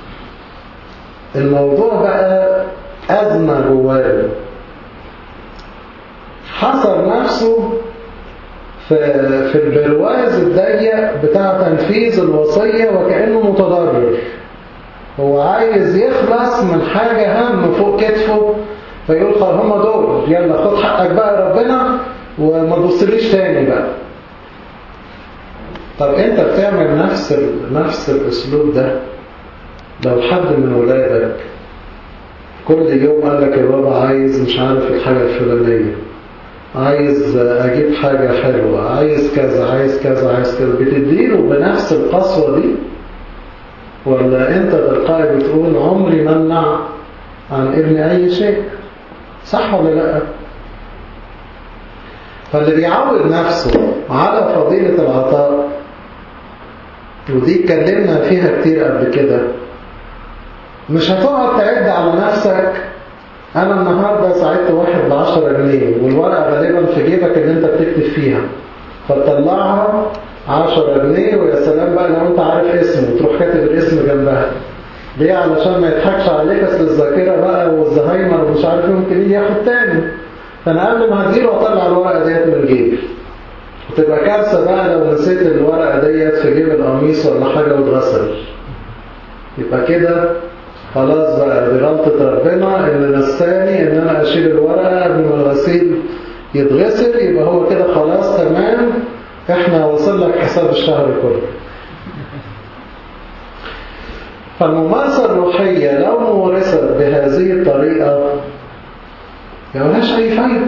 الموضوع بقى أزمة جواه، حصر نفسه في في البرواز الضيق بتاع تنفيذ الوصية وكأنه متضرر. هو عايز يخلص من حاجة هم فوق كتفه، فيقول خلاص هم دول، يلا خد حقك بقى ربنا وما تبصليش تاني بقى. طب انت بتعمل نفس ال... نفس الاسلوب ده لو حد من ولادك كل يوم قال لك يا بابا عايز مش عارف الحاجة الفلانية، عايز اجيب حاجة حلوة، عايز كذا عايز كذا عايز كذا، بتديله بنفس القسوة دي؟ ولا انت تلقائي بتقول عمري منع عن ابني اي شيء؟ صح ولا لا؟ فاللي بيعود نفسه على فضيلة العطاء، ودي اتكلمنا فيها كتير قبل كده، مش هتقعد تعد على نفسك أنا النهاردة ساعدت واحد بعشرة جنيه والورقة غالبا في جيبك اللي أنت بتكتب فيها، فتطلعها عشرة جنيه ويا سلام بقى لو أنت عارف اسمه تروح كاتب الاسم جنبها. ليه؟ علشان ما يضحكش عليك، أصل الذاكرة بقى والزهايمر ومش عارف ممكن يجي ياخد تاني. فأنا قبل ما هديله أطلع الورقة ديت من جيبي، وتبقى كارثة بقى لو نسيت الورقة ديت في جيب القميص ولا حاجة واتغسل. يبقى كده خلاص بقى دي غلطة ربنا إن نساني إن أنا أشيل الورقة قبل ما الغسيل يتغسل، يبقى هو كده خلاص تمام، إحنا وصل لك حساب الشهر كله. فالممارسة الروحية لو مورست بهذه الطريقة ملهاش أي فايدة.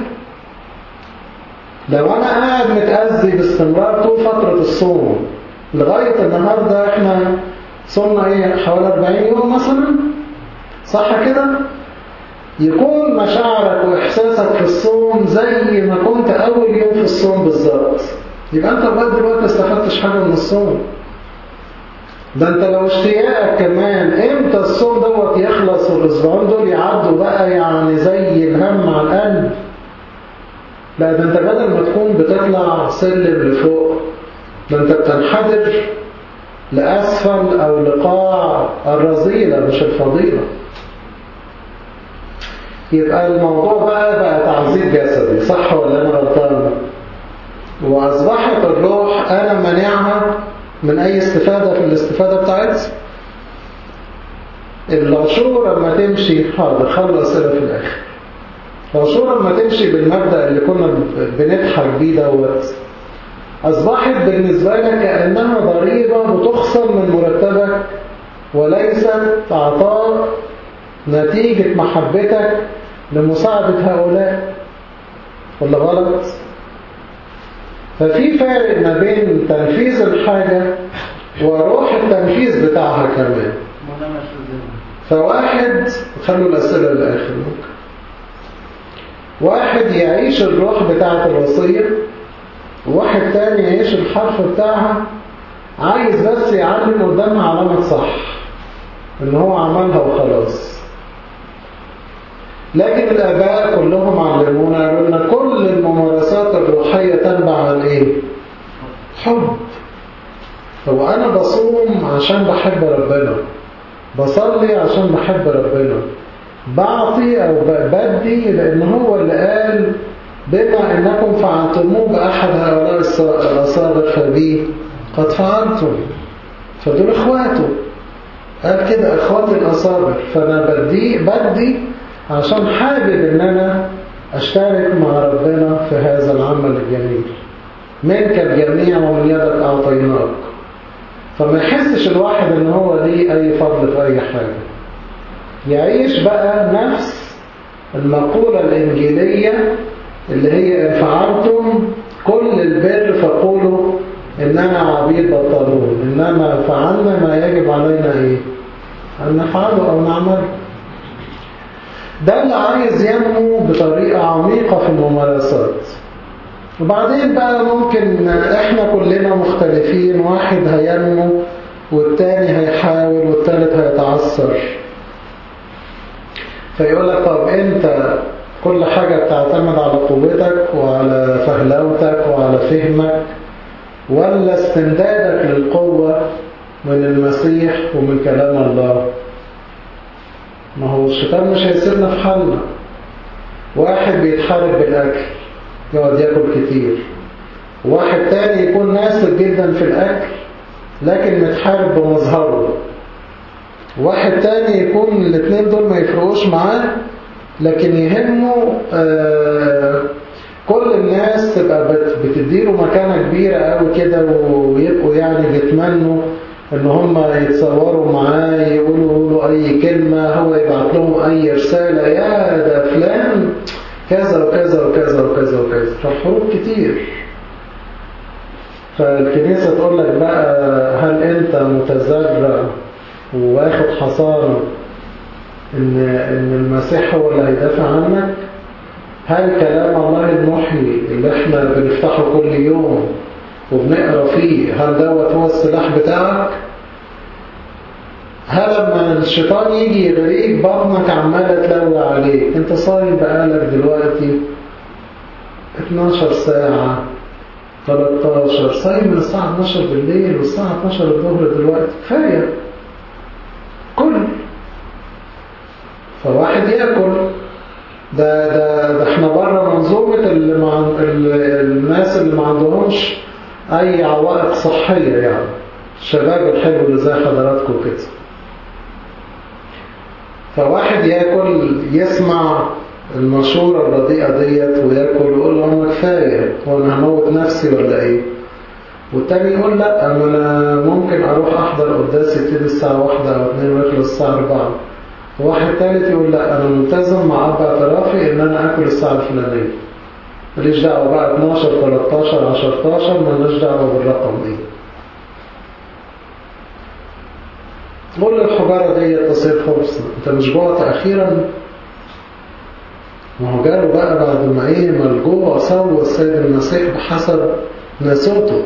لو أنا قاعد متأذي باستمرار طول فترة الصوم لغاية النهاردة، إحنا صومنا إيه حوالي أربعين يوم مثلا، صح كده؟ يكون مشاعرك وإحساسك في الصوم زي ما كنت أول يوم في الصوم بالظبط، يبقى أنت لغاية دلوقتي ما استفدتش حاجة من الصوم. ده أنت لو اشتياقك كمان إمتى الصوم دوت يخلص والأسبوعين دول يعدوا بقى يعني زي الهم على القلب، لا ده أنت بدل ما تكون بتطلع سلم لفوق، ده أنت بتنحدر لأسفل أو لقاع الرذيلة مش الفضيلة. يبقى الموضوع بقى بقى تعذيب جسدي، صح ولا أنا غلطان؟ وأصبحت الروح أنا منعها من أي استفادة في الاستفادة بتاعتها. العشور لما تمشي، حاضر خلص أسئلة في الآخر. العشور لما تمشي بالمبدأ اللي كنا بنضحك بيه دوت، أصبحت بالنسبة لك كأنها ضريبة بتخصم من مرتبك وليست عطاء نتيجة محبتك لمساعدة هؤلاء، ولا غلط؟ ففي فارق ما بين تنفيذ الحاجة وروح التنفيذ بتاعها كمان. فواحد، خلوا الأسئلة للآخر ممكن. واحد يعيش الروح بتاعة الوصية، وواحد تاني يعيش الحرف بتاعها، عايز بس يعلم قدامها علامة صح إن هو عملها وخلاص. لكن الآباء كلهم علمونا، قالوا لنا كل الممارسات الروحية تنبع عن إيه؟ حب. هو أنا بصوم عشان بحب ربنا، بصلي عشان بحب ربنا، بعطي أو بدي لأن هو اللي قال بما أنكم فعلتموه بأحد هؤلاء الأصاغر فبي قد فعلتم. فدول إخواته، قال كده إخواتي الأصاغر، فأنا بدي بدي عشان حابب أن أنا أشترك مع ربنا في هذا العمل الجميل. منك الجميع ومن يدك أعطيناك. فما يحسش الواحد ان هو ليه اي فضل في اي حاجة، يعيش بقى نفس المقولة الانجيلية اللي هي ان فعلتم كل البر فقولوا اننا عبيد بطلون، انما فعلنا ما يجب علينا ايه؟ ان نفعله او نعمله. ده اللي عايز ينمو بطريقة عميقة في الممارسات. وبعدين بقى ممكن احنا كلنا مختلفين، واحد هينمو والتاني هيحاول والتالت هيتعثر. فيقول لك طب انت كل حاجة بتعتمد على قوتك وعلى فهلوتك وعلى فهمك، ولا استمدادك للقوة من المسيح ومن كلام الله؟ ما هو الشيطان مش هيسيبنا في حالنا. واحد بيتحارب بالأكل يقعد يأكل كتير، واحد تاني يكون ناسب جدا في الأكل لكن متحارب بمظهره، واحد تاني يكون الاثنين دول ما يفرقوش معاه لكن يهمه آه كل الناس تبقى بتديله مكانة كبيرة قوي كده، ويبقوا يعني بيتمنوا ان هم يتصوروا معاه، يقولوا له اي كلمة، هو يبعت لهم اي رسالة، يا ده فلان كذا وكذا وكذا وكذا وكذا. فالحروب كتير. فالكنيسة تقول لك بقى هل انت متزرع وواخد حصانة ان ان المسيح هو اللي هيدافع عنك؟ هل كلام الله المحيي اللي احنا بنفتحه كل يوم وبنقرا فيه، هل دوت هو السلاح بتاعك؟ هل لما الشيطان يجي يغريك بطنك عماله تلوي عليك، انت صايم بقالك دلوقتي اتناشر ساعة تلتاشر، صايم من الساعة اتناشر بالليل والساعة اتناشر الظهر دلوقتي، كفاية كل. فواحد ياكل. ده ده ده احنا بره منظومة اللي مع الناس اللي ما عندهمش اي عوائق صحية، يعني الشباب الحلو اللي زي حضراتكم كده. فواحد ياكل يسمع المشورة الرديئة ديت وياكل ويقول له انا كفاية وانا هموت نفسي ولا ايه؟ والتاني يقول لا، ما انا ممكن اروح احضر قداس يبتدي الساعة واحدة او اتنين ويخلص الساعة اربعة. وواحد تالت يقول لا، انا ملتزم مع اب اعترافي ان انا اكل الساعة الفلانية، ماليش دعوة بقى اتناشر تلتاشر عشرتاشر، ماليش دعوة بالرقم دي. قول الحجارة دي تصير خبز، انت مش جوعت اخيرا؟ ما هو جاله بقى بعد ما ايه، ما الجوع سوى السيد المسيح بحسب ناسوته.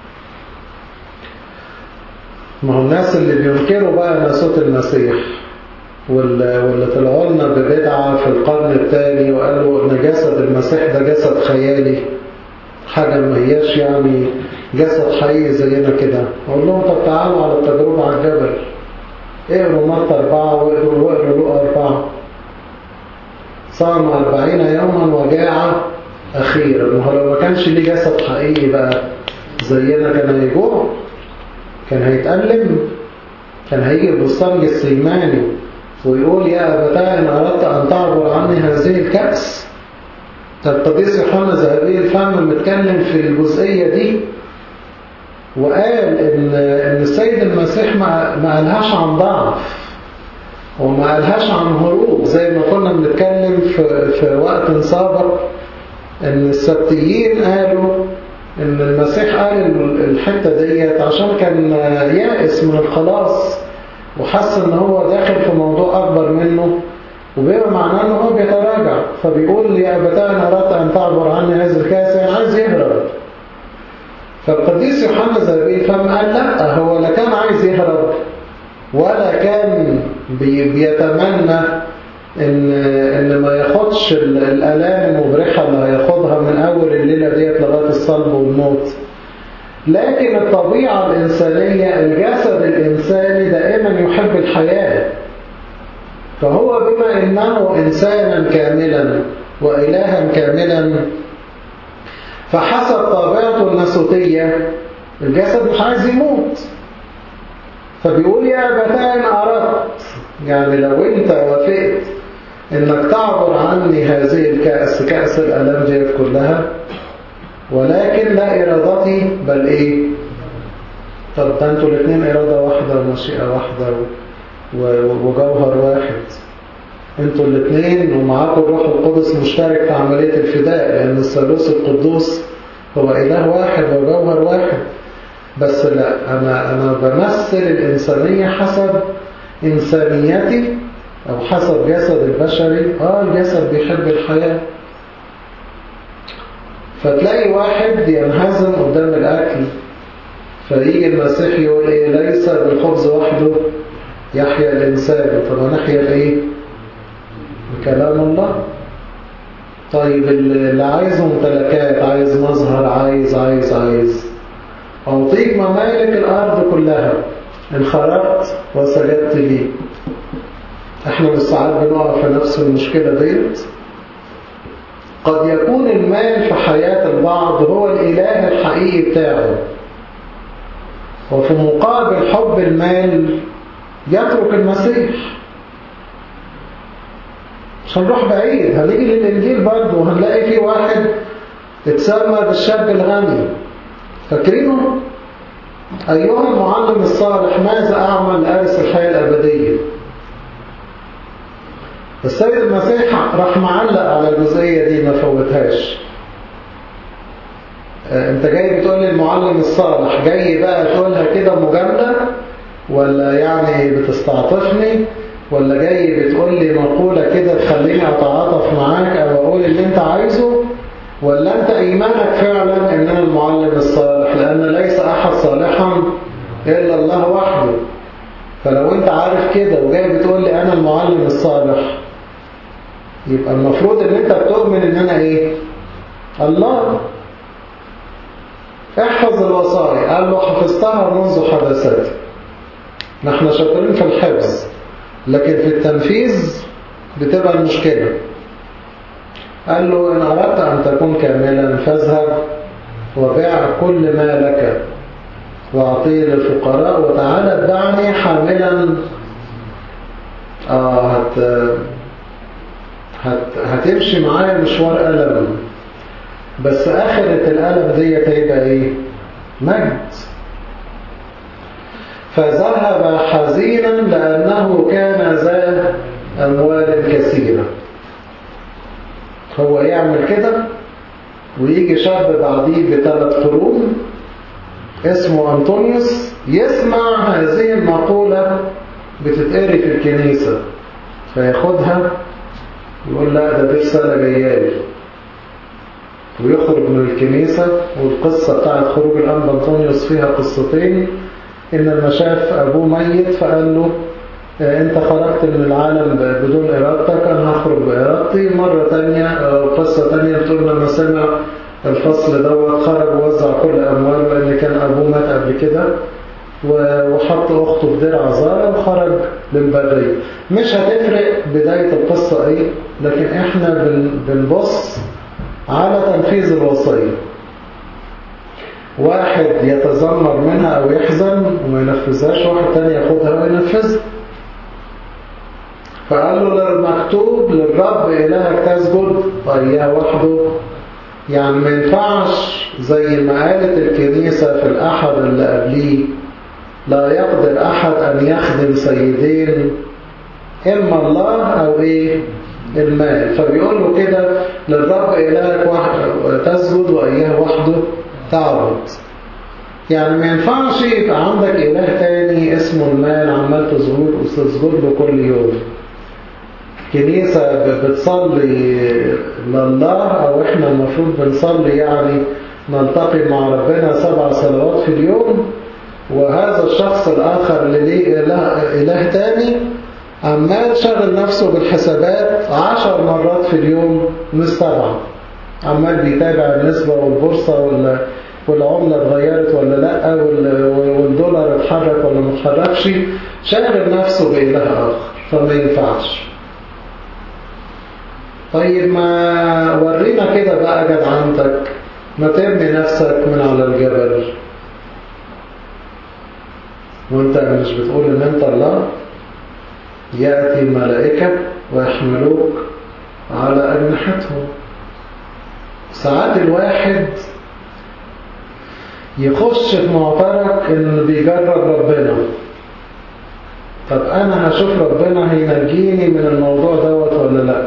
ما هو الناس اللي بينكروا بقى ناسوت المسيح واللي طلعوا لنا ببدعة في القرن الثاني وقالوا ان جسد المسيح ده جسد خيالي، حاجة ما هياش يعني جسد حقيقي زينا كده. اقول لهم طب تعالوا على التجربة على الجبل، اقروا متى أربعة واقروا لقا أربعة. صام أربعين يوما وجاع أخيرا. ما هو لو ما كانش ليه جسد حقيقي بقى زينا كان هيجوع، كان هيتألم، كان هيجي البستان السيماني ويقول يا أبتاه إن أردت أن تعبر عني هذه الكأس. القديس يوحنا ذهبي الفم متكلم في الجزئية دي وقال إن إن السيد المسيح ما ما قالهاش عن ضعف وما قالهاش عن هروب، زي ما كنا بنتكلم في في وقت سابق إن السبتيين قالوا إن المسيح قال الحتة ديت عشان كان يائس من الخلاص وحس ان هو داخل في موضوع اكبر منه، وبما معناه ان هو بيتراجع، فبيقول يا أبتاه إن أردت أن تعبر عني هذا الكاس، يعني عايز يهرب. فالقديس يوحنا ذهبي الفم قال لا، هو لا كان عايز يهرب ولا كان بي بيتمنى ان ان ما ياخدش الآلام المبرحة اللي هياخدها من اول الليلة ديت لغاية الصلب والموت. لكن الطبيعة الإنسانية، الجسد الإنساني دائما يحب الحياة، فهو بما إنه إنسانا كاملا وإلها كاملا، فحسب طبيعته الناسوتية الجسد مش عايز يموت، فبيقول يا أبتاه إن أردت، يعني لو أنت وافقت إنك تعبر عني هذه الكأس، كأس الألم ديت كلها، ولكن لا إرادتي بل إيه؟ طب ده أنتوا الاثنين إرادة واحدة ومشيئة واحدة وجوهر واحد، أنتوا الاثنين ومعاكم الروح القدس مشترك في عملية الفداء، لأن الثالوث القدوس هو إله واحد وجوهر واحد. بس لا، أنا أنا بمثل الإنسانية حسب إنسانيتي أو حسب جسد البشري. آه الجسد بيحب الحياة، فتلاقي واحد ينهزم قدام الأكل، فيجي المسيح يقول إيه؟ ليس بالخبز وحده يحيى الإنسان. طب نحيا بإيه؟ بكلام الله. طيب اللي عايزه ممتلكات، عايز مظهر، عايز عايز عايز أعطيك ممالك الأرض كلها إن خرجت وسجدت لي. احنا بالساعات بنقع في نفس المشكلة ديت. قد يكون المال في حياة البعض هو الإله الحقيقي بتاعه، وفي مقابل حب المال يترك المسيح. مش هنروح بعيد، هنيجي للإنجيل برضه وهنلاقي فيه واحد اتسمى بالشاب الغني، فاكرينه؟ أيها المعلم الصالح ماذا أعمل لأرث الحياة الأبدية؟ السيد المسيح راح معلق على الجزئية دي، ما فوتهاش. انت جاي بتقول لي المعلم الصالح، جاي بقى تقولها كده مجاملة ولا يعني بتستعطفني، ولا جاي بتقول لي مقولة كده تخليني أتعاطف معاك أو أقول اللي انت عايزه، ولا انت إيمانك فعلا ان انا المعلم الصالح؟ لأن ليس أحد صالحا إلا الله وحده. فلو انت عارف كده وجاي بتقول لي أنا المعلم الصالح، يبقى المفروض ان انت بتؤمن ان انا ايه؟ الله. احفظ الوصايا. قال له حفظتها منذ حدثتي. نحن شاطرين في الحفظ، لكن في التنفيذ بتبقى المشكلة. قال له إن أردت أن تكون كاملا فاذهب وبيع كل ما لك وأعطيه للفقراء وتعالى اتبعني حاملا. آه هت... هت... هتمشي معايا مشوار ألم، بس آخرة الألم دي هيبقى إيه؟ مجد. فذهب حزينا لأنه كان ذا أموال كثيرة. هو يعمل كده ويجي شاب بعديه بثلاث قرون اسمه أنطونيوس يسمع هذه المقولة بتتقري في الكنيسة، فياخدها يقول لا ده دي رسالة جايالي، ويخرج من الكنيسة. والقصة بتاعت خروج الأنبا أنطونيوس فيها قصتين. إن لما شاف أبوه ميت فقال له أنت خرجت من العالم بدون إرادتك، أنا هخرج بإرادتي. مرة تانية قصة تانية بتقول لما سمع الفصل دوت خرج ووزع كل أمواله، لأن كان أبوه مات قبل كده، وحط أخته في درع زارة وخرج للبرية. مش هتفرق بداية القصة إيه، لكن إحنا بنبص على تنفيذ الوصية. واحد يتذمر منها أو يحزن وما ينفذهاش، واحد تاني ياخدها وينفذها. فقال له للمكتوب للرب إلهك تسجد وإياه وحده. يعني ما ينفعش زي ما قالت الكنيسة في الأحد اللي قبليه لا يقدر أحد أن يخدم سيدين، إما الله أو إيه؟ المال. فبيقول له كده للرب إلهك وحده تسجد وإياه وحده تعبد. يعني ما ينفعش يبقى عندك إله تاني اسمه المال عمال تسجد وتسجد له كل يوم. كنيسة بتصلي لله، أو إحنا المفروض بنصلي يعني نلتقي مع ربنا سبع صلوات في اليوم، وهذا الشخص الآخر اللي ليه إله, إله تاني عمال شغل نفسه بالحسابات عشر مرات في اليوم مش سبعة، عمال بيتابع النسبة والبورصة والعملة اتغيرت ولا لأ، والدولار اتحرك ولا ما اتحركش، شغل نفسه بإله آخر، فما ينفعش. طيب ما ورينا كده بقى جدعنتك، ما ترمي نفسك من على الجبل وانت مش بتقول ان انت الله؟ يأتي الملائكة ويحملوك على أجنحتهم. ساعات الواحد يخش في معترك إنه بيجرب ربنا. طب أنا هشوف ربنا هينجيني من الموضوع دوت ولا لأ؟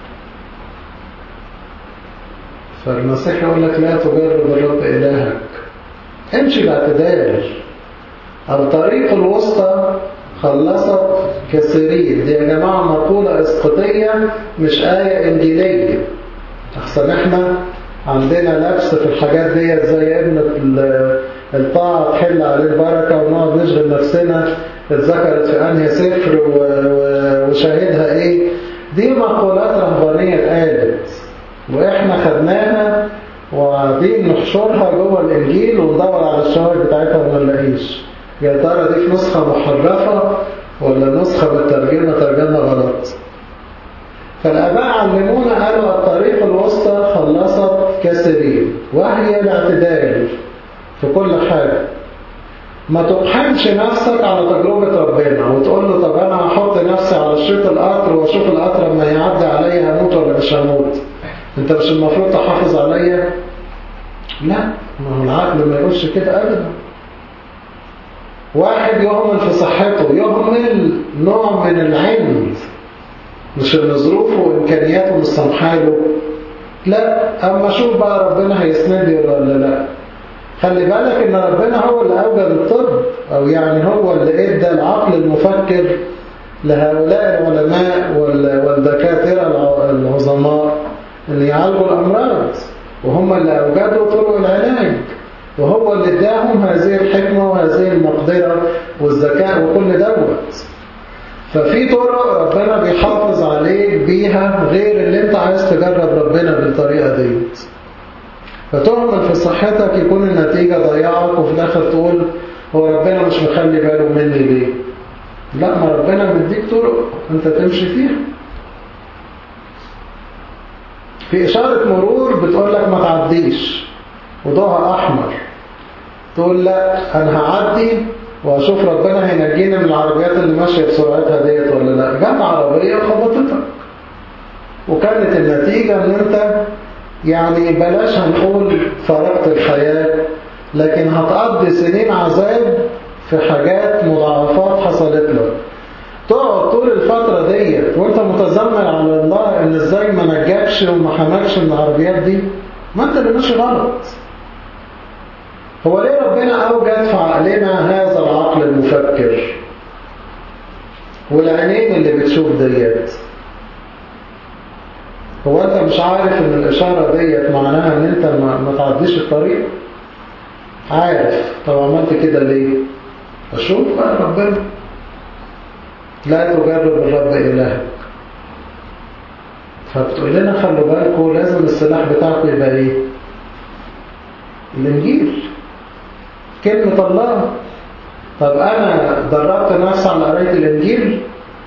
فالمسيح يقول لك لا تجرب الرب إلهك، امشي باعتدال. الطريق الوسطى خلصت كثيرين. دي يا جماعة مقولة إسقاطية مش آية إنجيلية. أحسن إحنا عندنا لبس في الحاجات دي زي ابن الطاعة تحل عليه البركة ونقعد نشغل نفسنا اتذكرت في أنهي سفر وشاهدها إيه. دي مقولات رهبانية اتقالت وإحنا خدناها وقاعدين نحشرها جوه الإنجيل وندور على الشواهد بتاعتها وما نلاقيش. يا ترى دي في نسخة محرفة ولا نسخة بالترجمة ترجمة غلط؟ فالآباء علمونا قالوا الطريق الوسطى خلصت كثيرين، وهي الاعتدال في كل حاجة. ما تقحمش نفسك على تجربة ربنا وتقول له طب أنا هحط نفسي على شريط القطر وأشوف القطر لما يعدي عليا هموت ولا مش هموت. أنت مش المفروض تحافظ عليا؟ لا، ما هو العقل ما يقولش كده أبدا. واحد يهمل في صحته، يهمل نوع من العند، مش ان ظروفه وامكانياته مش سامحاله. لا، اما شوف بقى ربنا هيسندني ولا لا. خلي بالك ان ربنا هو اللي اوجد الطب، او يعني هو اللي ادى العقل المفكر لهؤلاء العلماء والدكاتره العظماء ان يعالجوا الامراض، وهم اللي اوجدوا طرق العلاج، وهو اللي اداهم هذه الحكمه وهذه المقدره والذكاء وكل دوت. ففي طرق ربنا بيحافظ عليك بيها غير اللي انت عايز تجرب ربنا بالطريقة ديت. فتهمل في صحتك يكون النتيجة ضياعك وفي الاخر تقول هو ربنا مش مخلي باله مني ليه؟ لا، ما ربنا مديك طرق انت تمشي فيها. في اشارة مرور بتقول لك ما تعديش وضوءها احمر، تقول لا انا هعدي واشوف ربنا هينجينا من العربيات اللي ماشيه بسرعتها ديت ولا لا. جت عربيه وخبطتك وكانت النتيجه ان انت يعني بلاش هنقول فرقت الحياه، لكن هتقضي سنين عذاب في حاجات مضاعفات حصلت لك. تقعد طول الفتره ديت وانت متذمر على الله ان ازاي ما نجاكش وما حماكش من العربيات دي. ما انت اللي ماشي غلط. هو ليه ربنا أوجد في عقلنا هذا العقل المفكر والعينين اللي بتشوف ديت؟ هو أنت مش عارف إن الإشارة ديت معناها إن أنت ما تعديش الطريق؟ عارف. طب عملت كده ليه؟ أشوف بقى ربنا. لا تجرب الرب إلهك. فبتقول لنا خلوا بالكم لازم السلاح بتاعكم يبقى إيه؟ الإنجيل، كلمة الله. طب أنا دربت نفسي على قراية الإنجيل؟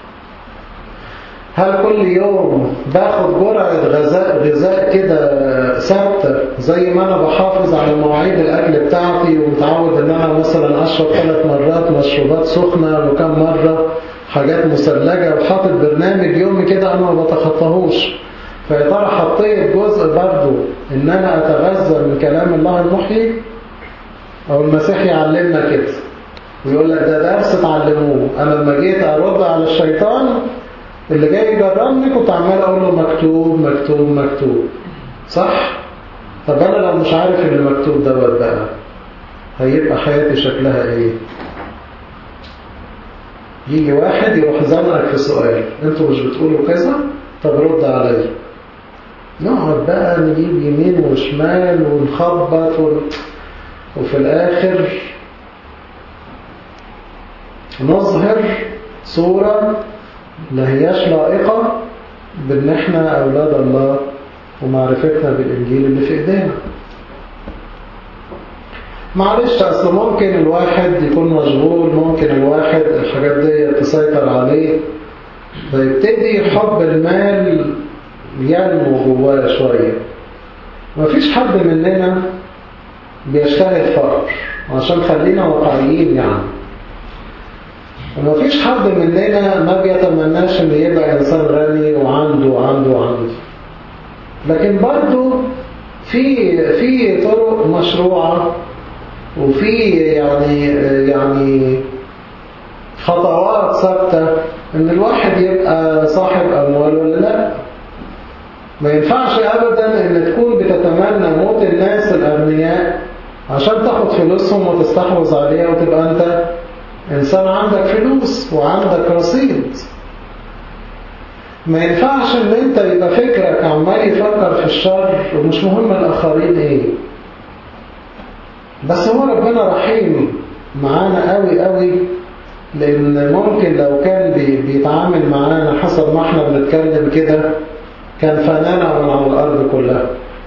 هل كل يوم باخد جرعة غذاء غذاء كده ثابتة زي ما أنا بحافظ على مواعيد الأكل بتاعتي ومتعود إن أنا مثلا أشرب ثلاث مرات مشروبات سخنة وكم مرة حاجات مثلجة وحاطط برنامج يومي كده أنا ما بتخطاهوش؟ فيا ترى حطيت جزء برضه إن أنا أتغذى من كلام الله المحيي؟ أو المسيح يعلمنا كده ويقول لك ده درس تعلموه. أنا لما جيت أرد على الشيطان اللي جاي يجربني كنت عمال أقول له مكتوب مكتوب مكتوب، صح؟ طب أنا لو مش عارف اللي مكتوب دوت بقى هيبقى حياتي شكلها ايه؟ يجي واحد يروح زنقك في سؤال، انتوا مش بتقولوا كذا؟ طب رد عليا. نقعد بقى نجيب يمين وشمال ونخبط و... وفي الآخر نظهر صورة لا هياش لائقة بأن احنا أولاد الله ومعرفتنا بالإنجيل اللي في إيدينا. معلش، أصل ممكن الواحد يكون مشغول، ممكن الواحد الحاجات دي تسيطر عليه فيبتدي حب المال ينمو جواه شوية. مفيش حد مننا بيشتهي الفقر، عشان خلينا واقعيين يعني. ومفيش حد مننا ما بيتمناش ان يبقى انسان غني وعنده وعنده وعنده. لكن برضو في في طرق مشروعة وفي يعني يعني خطوات ثابتة ان الواحد يبقى صاحب اموال ولا لا. ما ينفعش ابدا ان تكون بتتمنى موت الناس الاغنياء عشان تاخد فلوسهم وتستحوذ عليها وتبقى انت انسان عندك فلوس وعندك رصيد. ما ينفعش ان انت يبقى فكرك عمال يفكر في الشر ومش مهم الاخرين ايه. بس هو ربنا رحيم معانا قوي قوي، لان ممكن لو كان بيتعامل معانا حسب ما احنا بنتكلم كده كان فنانا من على الارض كلها.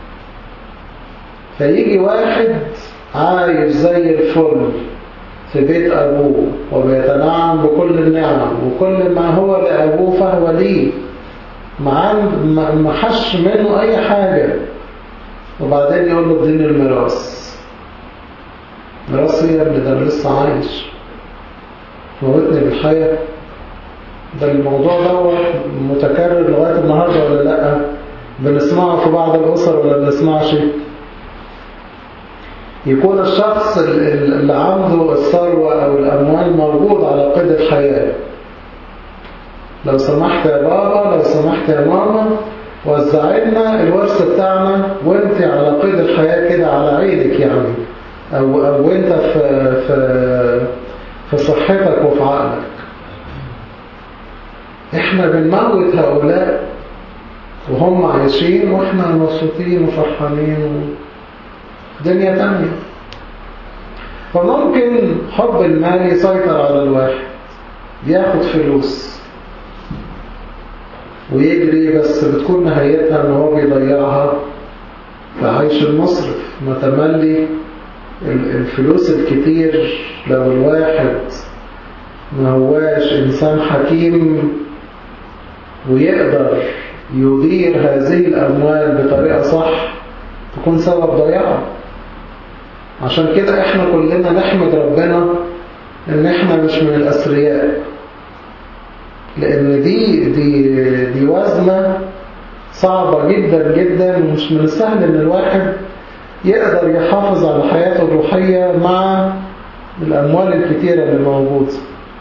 فيجي واحد عايش زي الفل في بيت أبوه وبيتنعم بكل النعم وكل ما هو لأبوه فهو ليه، ما حش منه أي حاجة، وبعدين يقول له اديني الميراث. ميراث ايه يا ابني؟ ده أنا لسه عايش، موتني بالحياة. ده الموضوع ده متكرر لغاية النهاردة ولا لأ؟ بنسمعه في بعض الأسر ولا بنسمعش؟ يكون الشخص اللي عنده الثروة أو الأموال موجود على قيد الحياة. لو سمحت يا بابا، لو سمحت يا ماما، وزعلنا الورث بتاعنا وانت على قيد الحياة كده على عينك يعني، أو, أو انت في, في, في صحتك وفي عقلك. احنا بنموت هؤلاء وهم عايشين واحنا مبسوطين وفرحانين دنيا تانية. فممكن حب المال يسيطر على الواحد، ياخد فلوس ويجري، بس بتكون نهايتها ان هو بيضيعها في عيش المصرف. متملي الفلوس الكتير لو الواحد ما هواش انسان حكيم ويقدر يدير هذه الاموال بطريقة صح تكون سبب ضياعها. عشان كده احنا كلنا نحمد ربنا ان احنا مش من الأثرياء، لان دي دي دي وزنة صعبة جدا جدا، ومش من السهل ان الواحد يقدر يحافظ على حياته الروحية مع الأموال الكتيرة اللي موجودة.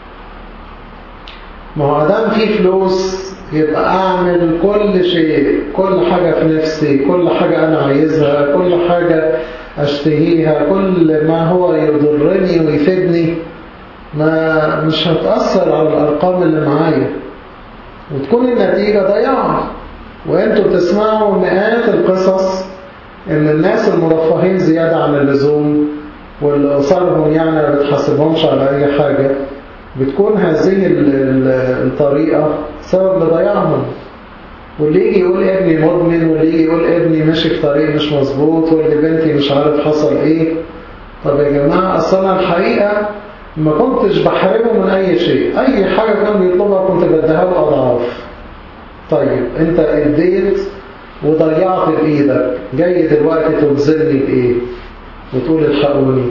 ما هو أدام في فلوس يبقى أعمل كل شيء، كل حاجة في نفسي، كل حاجة أنا عايزها، كل حاجة أشتهيها، كل ما هو يضرني ويفيدني، ما مش هتأثر على الأرقام اللي معايا، وتكون النتيجة ضياع. وأنتوا تسمعوا مئات القصص إن الناس المرفهين زيادة عن اللزوم واللي أسرهم يعني ما بتحاسبهمش على أي حاجة، بتكون هذه الطريقة سبب لضياعهم. واللي يجي يقول ابني مدمن، واللي يجي يقول ابني ماشي في طريق مش مظبوط، واللي بنتي مش عارف حصل ايه. طب يا جماعة، أصلا الحقيقة ما كنتش بحرمه من أي شيء، أي حاجة كان بيطلبها كنت بديها له أضعاف. طيب أنت اديت وضيعت بإيدك، جاي دلوقتي تبذلني بإيه وتقول الحقوني؟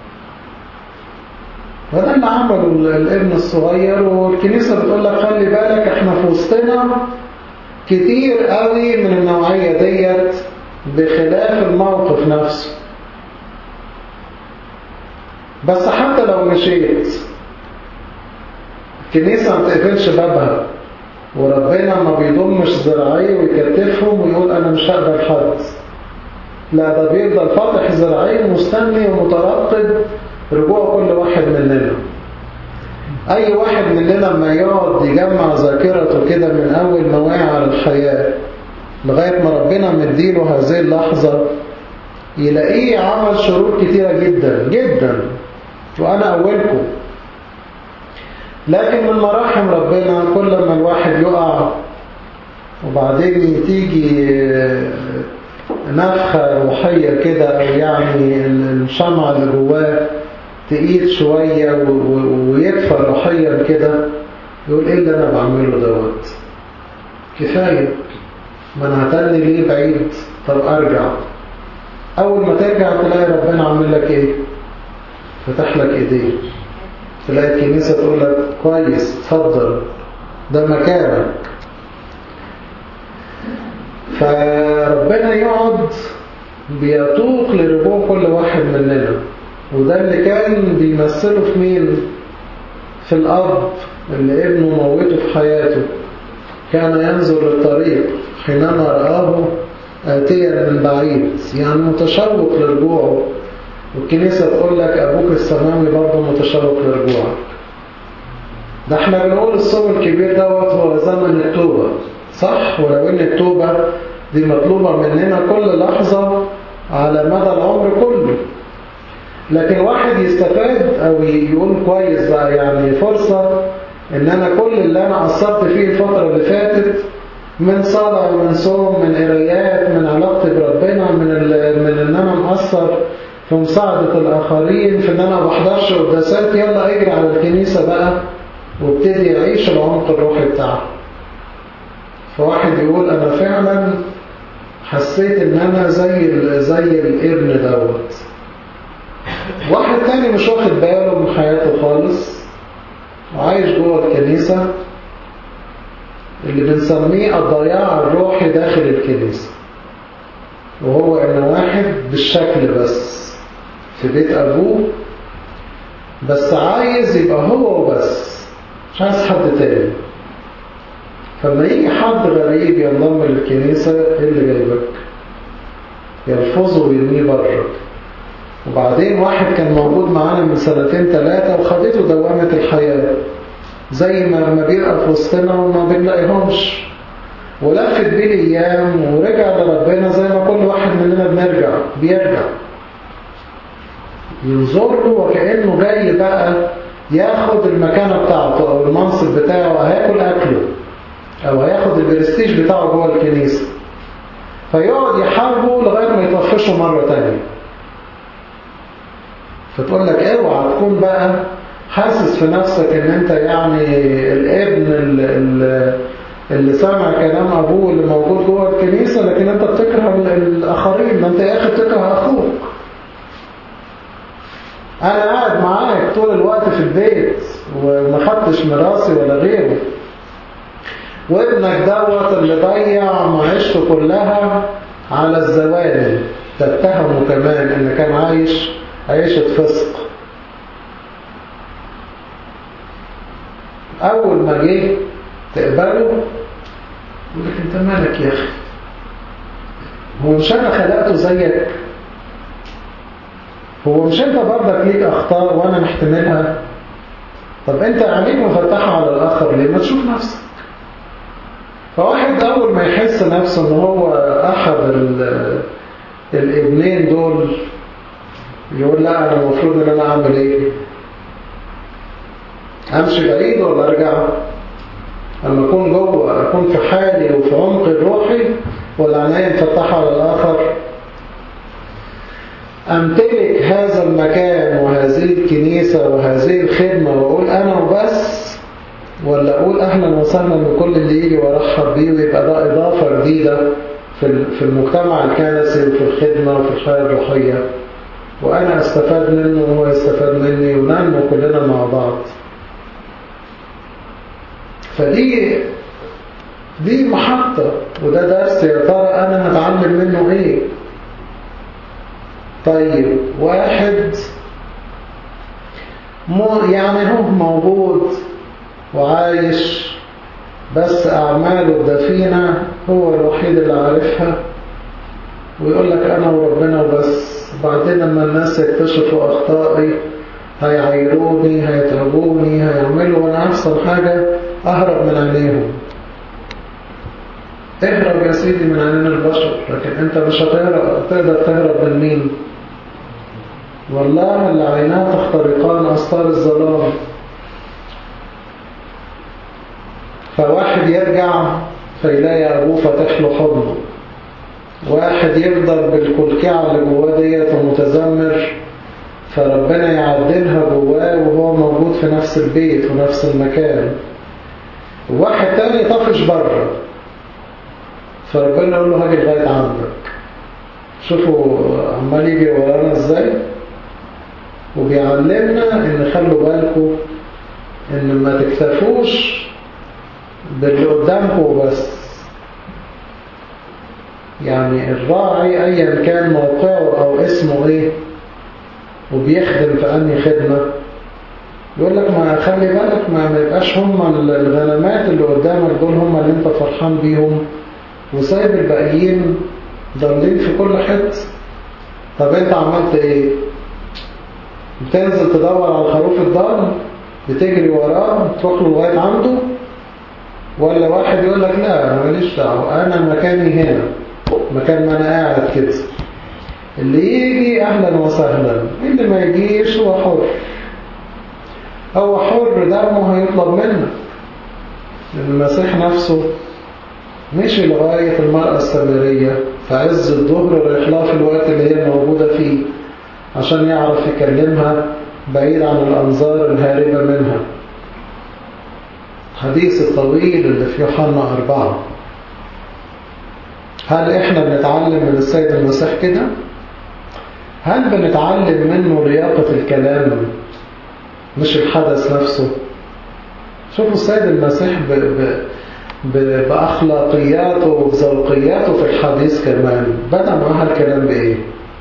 وده اللي عمله الابن الصغير. والكنيسة بتقول لك خلي بالك احنا في وسطنا كتير قوي من النوعية ديت بخلاف الموقف نفسه. بس حتى لو مشيت الكنيسة ما تقفلش بابها، وربنا ما بيضمش ذراعيه ويكتفهم ويقول أنا مش هقبل حد. لا، ده بيفضل فاتح ذراعين مستني ومترقب رجوع كل واحد مننا. أي واحد مننا لما يقعد يجمع ذاكرته كده من أول ما وقع على الحياة لغاية ما ربنا مديله هذه اللحظة، يلاقيه عمل شرور كتيرة جدا جدا، وأنا أولكم. لكن من مراحم ربنا كل ما الواحد يقع وبعدين تيجي نفخة روحية كده، أو يعني الشمعة اللي جواه تقيل شوية ويدفى روحيا كده، يقول إيه اللي أنا بعمله دوت؟ كفاية، ما أنا هتني ليه بعيد؟ طب أرجع. أول ما ترجع تلاقي ربنا عامل لك إيه؟ فتح لك إيديه، تلاقي الكنيسة تقول لك كويس، اتفضل، ده مكانك. فربنا يقعد بيتوق لرجوع كل واحد مننا، وده اللي كان بيمثله في مين؟ في الأب اللي ابنه موته في حياته، كان ينظر للطريق حينما رآه آتيا من بعيد، يعني متشوق لرجوعه. والكنيسة تقول لك أبوك السماوي برضه متشوق لرجوعك. ده احنا بنقول الصوم الكبير دوت هو زمن التوبة، صح؟ ولو ان التوبة دي مطلوبة مننا كل لحظة على مدى العمر كله، لكن واحد يستفاد او يقول كويس بقى، يعني فرصة ان انا كل اللي انا قصرت فيه الفترة اللي فاتت من صلاة ومن صوم، من قرايات، من علاقتي بربنا، من من ان انا مقصر في مساعدة الاخرين، في ان انا ما بحضرش قداسات، يلا اجري على الكنيسة بقى وابتدي يعيش العمق الروحي بتاعه. فواحد يقول أنا فعلا حسيت إن أنا زي زي الابن دوت. واحد تاني مش واخد باله من حياته خالص وعايش جوه الكنيسة، اللي بنسميه الضياع الروحي داخل الكنيسة، وهو إن واحد بالشكل بس في بيت أبوه، بس عايز يبقى هو وبس، مش عايز حد تاني. فلما يجي حد غريب ينضم للكنيسة، ايه اللي جايبك؟ يلفظه ويرميه بره. وبعدين واحد كان موجود معانا من سنتين ثلاثة وخدته دوامة الحياة، زي ما ما بيبقى في وسطنا وما بنلاقيهمش، ولفت بيه الأيام ورجع لربنا زي ما كل واحد مننا بنرجع بيرجع. ينظر له وكأنه جاي بقى ياخد المكانة بتاعته أو المنصب بتاعه، هياكل أكله أو هياخد البرستيج بتاعه جوه الكنيسة، فيقعد يحاربه لغاية ما يطفشه مرة تانية. فتقول لك اوعى تكون بقى حاسس في نفسك ان انت يعني الابن اللي, اللي سمع كلام ابوه اللي موجود جوه الكنيسة، لكن انت بتكره الاخرين. ما انت يا اخي بتكره اخوك. انا قاعد معاك طول الوقت في البيت وما خدتش مراسي ولا غيره، وابنك دوت اللي ضيع معيشته كلها على الزوال، تتهمه كمان ان كان عايش عيشة فسق. اول ما جه تقبله يقول لك انت مالك يا اخي؟ هو مش انا خلقته زيك؟ هو مش انت برضك ليك اخطاء وانا محتملها؟ طب انت عينيك مفتحة على الاخر ليه؟ ما تشوف نفسك. فواحد اول ما يحس نفسه ان هو احد الابنين دول، يقول لا انا المفروض ان انا اعمل ايه؟ امشي بعيد ولا ارجع؟ اما اكون جوه اكون في حالي وفي عمقي الروحي، ولا عيني مفتحة على الاخر؟ امتلك هذا المكان وهذه الكنيسة وهذه الخدمة واقول انا وبس، ولا اقول اهلا وسهلا بكل اللي يجي وارحب بيه، ويبقى ده اضافة جديدة في المجتمع الكنسي وفي الخدمة وفي الحياة الروحية، وانا استفاد منه وهو يستفاد مني وننمو كلنا مع بعض. فدي دي محطة وده درس، يا ترى انا هتعلم منه ايه؟ طيب واحد مو يعني هو موجود وعايش، بس أعماله الدفينة هو الوحيد اللي عارفها، ويقول لك أنا وربنا وبس. بعدين لما الناس يكتشفوا أخطائي هيعيروني، هيتعبوني، هيعملوا، وأنا أحسن حاجة أهرب من عينيهم. اهرب يا سيدي من عينين البشر، لكن أنت مش هتهرب. تقدر تهرب من مين؟ والله اللي عيناه تخترقان أستار الظلام. فواحد يرجع فيلاقي أبوه فاتح له حضنه، واحد يفضل بالكلكعة اللي جواه ديت ومتذمر، فربنا يعدلها جواه وهو موجود في نفس البيت ونفس المكان. واحد تاني طفش بره، فربنا يقول له هاجي لغاية عندك. شوفوا عمال يجي ورانا ازاي، وبيعلمنا ان خلوا بالكم ان ما تكتفوش باللي قدامكم بس. يعني الراعي ايا كان موقعه او اسمه ايه وبيخدم في انهي خدمة، يقول لك ما خلي بالك ما يبقاش هم الغنمات اللي قدامك دول هم اللي انت فرحان بيهم وسايب الباقيين ضالين في كل حته. طب انت عملت ايه؟ بتنزل تدور على الخروف الضال، بتجري وراه تروح له لغايه عنده، ولا واحد يقول لك لا انا ماليش دعوه، انا مكاني هنا مكان ما انا قاعد كده، اللي يجي اهلا وسهلا، اللي ما يجيش هو حر. هو حر، دمه هيطلب منك. المسيح نفسه مشي لغاية المرأة السامرية في عز الظهر رايح لها في الوقت اللي هي موجودة فيه عشان يعرف يكلمها بعيد عن الأنظار الهاربة منها. حديث الطويل اللي في يوحنا أربعة. هل إحنا بنتعلم من السيد المسيح كده؟ هل بنتعلم منه لياقة الكلام مش الحدث نفسه؟ شوفوا السيد المسيح ب... ب... ب... بأخلاقياته وبذوقياته في الحديث كمان بدأ معها الكلام بإيه؟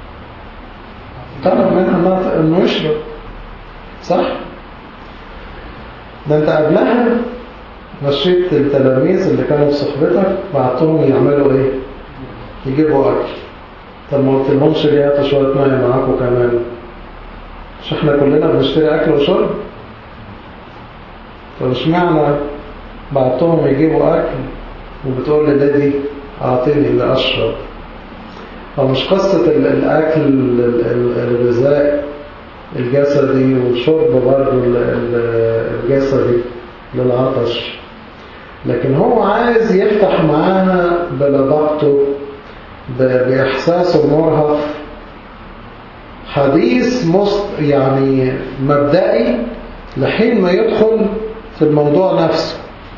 طلب منها إنه يشرب، صح؟ ده أنت قبلها مشيت التلاميذ اللي كانوا في صحبتك بعتهم يعملوا إيه؟ يجيبوا أكل. طب ما قلتلهمش ليه هاتوا شوية مية معاكم كمان؟ مش احنا كلنا بنشتري أكل وشرب؟ فمش معنى بعتهم يجيبوا أكل وبتقول لي دادي أعطيني اللي أشرب. فمش قصة الأكل الغذاء الجسدي والشرب برضه الجسدي للعطش، لكن هو عايز يفتح معاها بلبقته بإحساسه المرهف حديث مست يعني مبدئي لحين ما يدخل في الموضوع نفسه.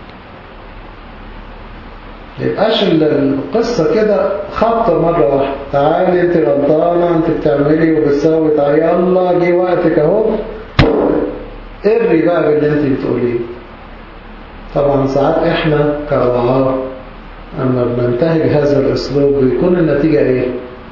يبقاش القصة كده خط مرة واحدة، تعالي انت غلطانة انت بتعملي وبتسوي، تعالي يلا جه وقتك اهو اري بقى باللي انت بتقوليه. طبعا ساعات احنا كرعاة اما بننتهج هذا الاسلوب بيكون النتيجة ايه؟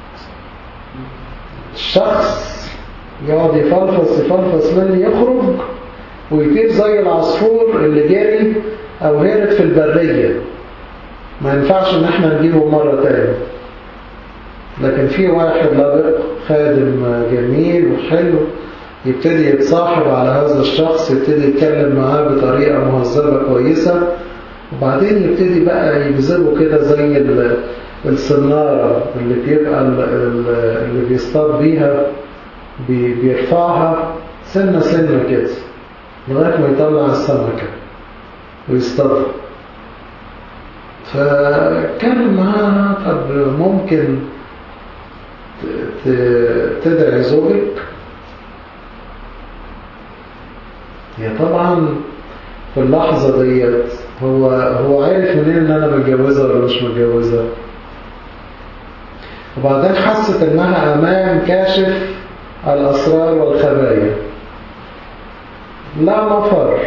الشخص يقعد يفلفص يفلفص مني يخرج ويطير زي العصفور اللي جاري او هرب في البرية. ما ينفعش ان احنا نجيبه مرة تاني. لكن في واحد لبق خادم جميل وحلو يبتدي يتصاحب على هذا الشخص، يبتدي يتكلم معاه بطريقة مهذبة كويسة، وبعدين يبتدي بقى يجذبه كده زي السنارة اللي بيبقى اللي بيصطاد بيها بيرفعها سنة سنة كده لغاية ما يطلع السمكة ويصطادها. فكان معاها طب ممكن تدعي زوجك؟ هي طبعا في اللحظة ديت هو هو عارف منين ان انا متجوزة ولا مش متجوزة، وبعدين حست انها امام كاشف الاسرار والخبايا لا مفر.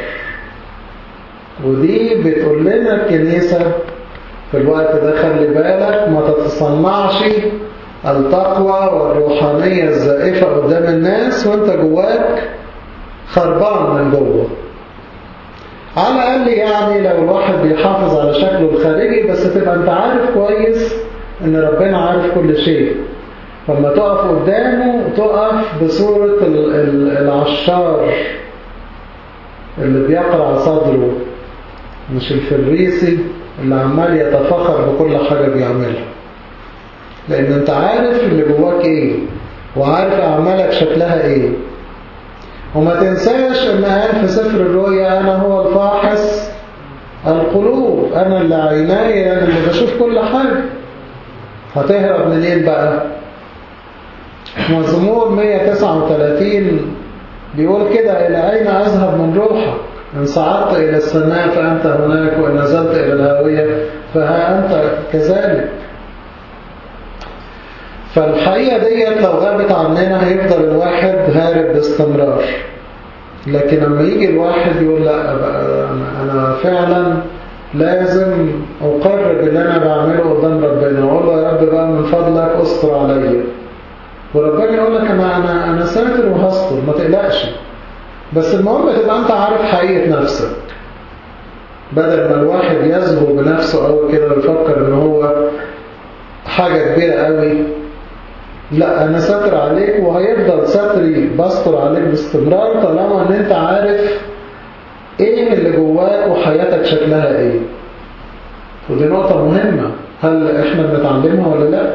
ودي بتقول لنا الكنيسة في الوقت ده خلي بالك ما تتصنعش التقوى والروحانية الزائفة قدام الناس وانت جواك خربان من جوه. على الأقل يعني لو الواحد بيحافظ على شكله الخارجي بس تبقى انت عارف كويس ان ربنا عارف كل شيء. فلما تقف قدامه تقف بصورة العشار اللي بيقرع صدره، مش الفريسي اللي عمال يتفخر بكل حاجة بيعملها. لأن أنت عارف اللي جواك إيه، وعارف أعمالك شكلها إيه. وما تنساش أن قال في سفر الرؤيا أنا هو الفاحص القلوب، أنا اللي عيناي، أنا اللي بشوف كل حاجة. هتهرب منين بقى؟ مزمور مية وتسعة وثلاثين بيقول كده: إلى أين أذهب من روحك؟ إن صعدت إلى السماء فأنت هناك، وإن نزلت إلى الهاوية فها أنت كذلك. فالحقيقة ديت لو غابت عننا هيفضل الواحد هارب باستمرار. لكن لما يجي الواحد يقول لا أنا فعلا لازم أقرر باللي أنا بعمله قدام ربنا، وأقول له يا رب بقى من فضلك أستر عليا، وربنا يقول لك أنا أنا أنا ساتر وهستر، ما تقلقش. بس المهم تبقى أنت عارف حقيقة نفسك، بدل ما الواحد يزهو بنفسه أو كده ويفكر إن هو حاجة كبيرة قوي. لا، أنا ساتر عليك، وهيفضل ساتري بستر عليك باستمرار طالما إن أنت عارف إيه اللي جواك وحياتك شكلها إيه. ودي نقطة مهمة، هل إحنا بنتعلمها ولا لا؟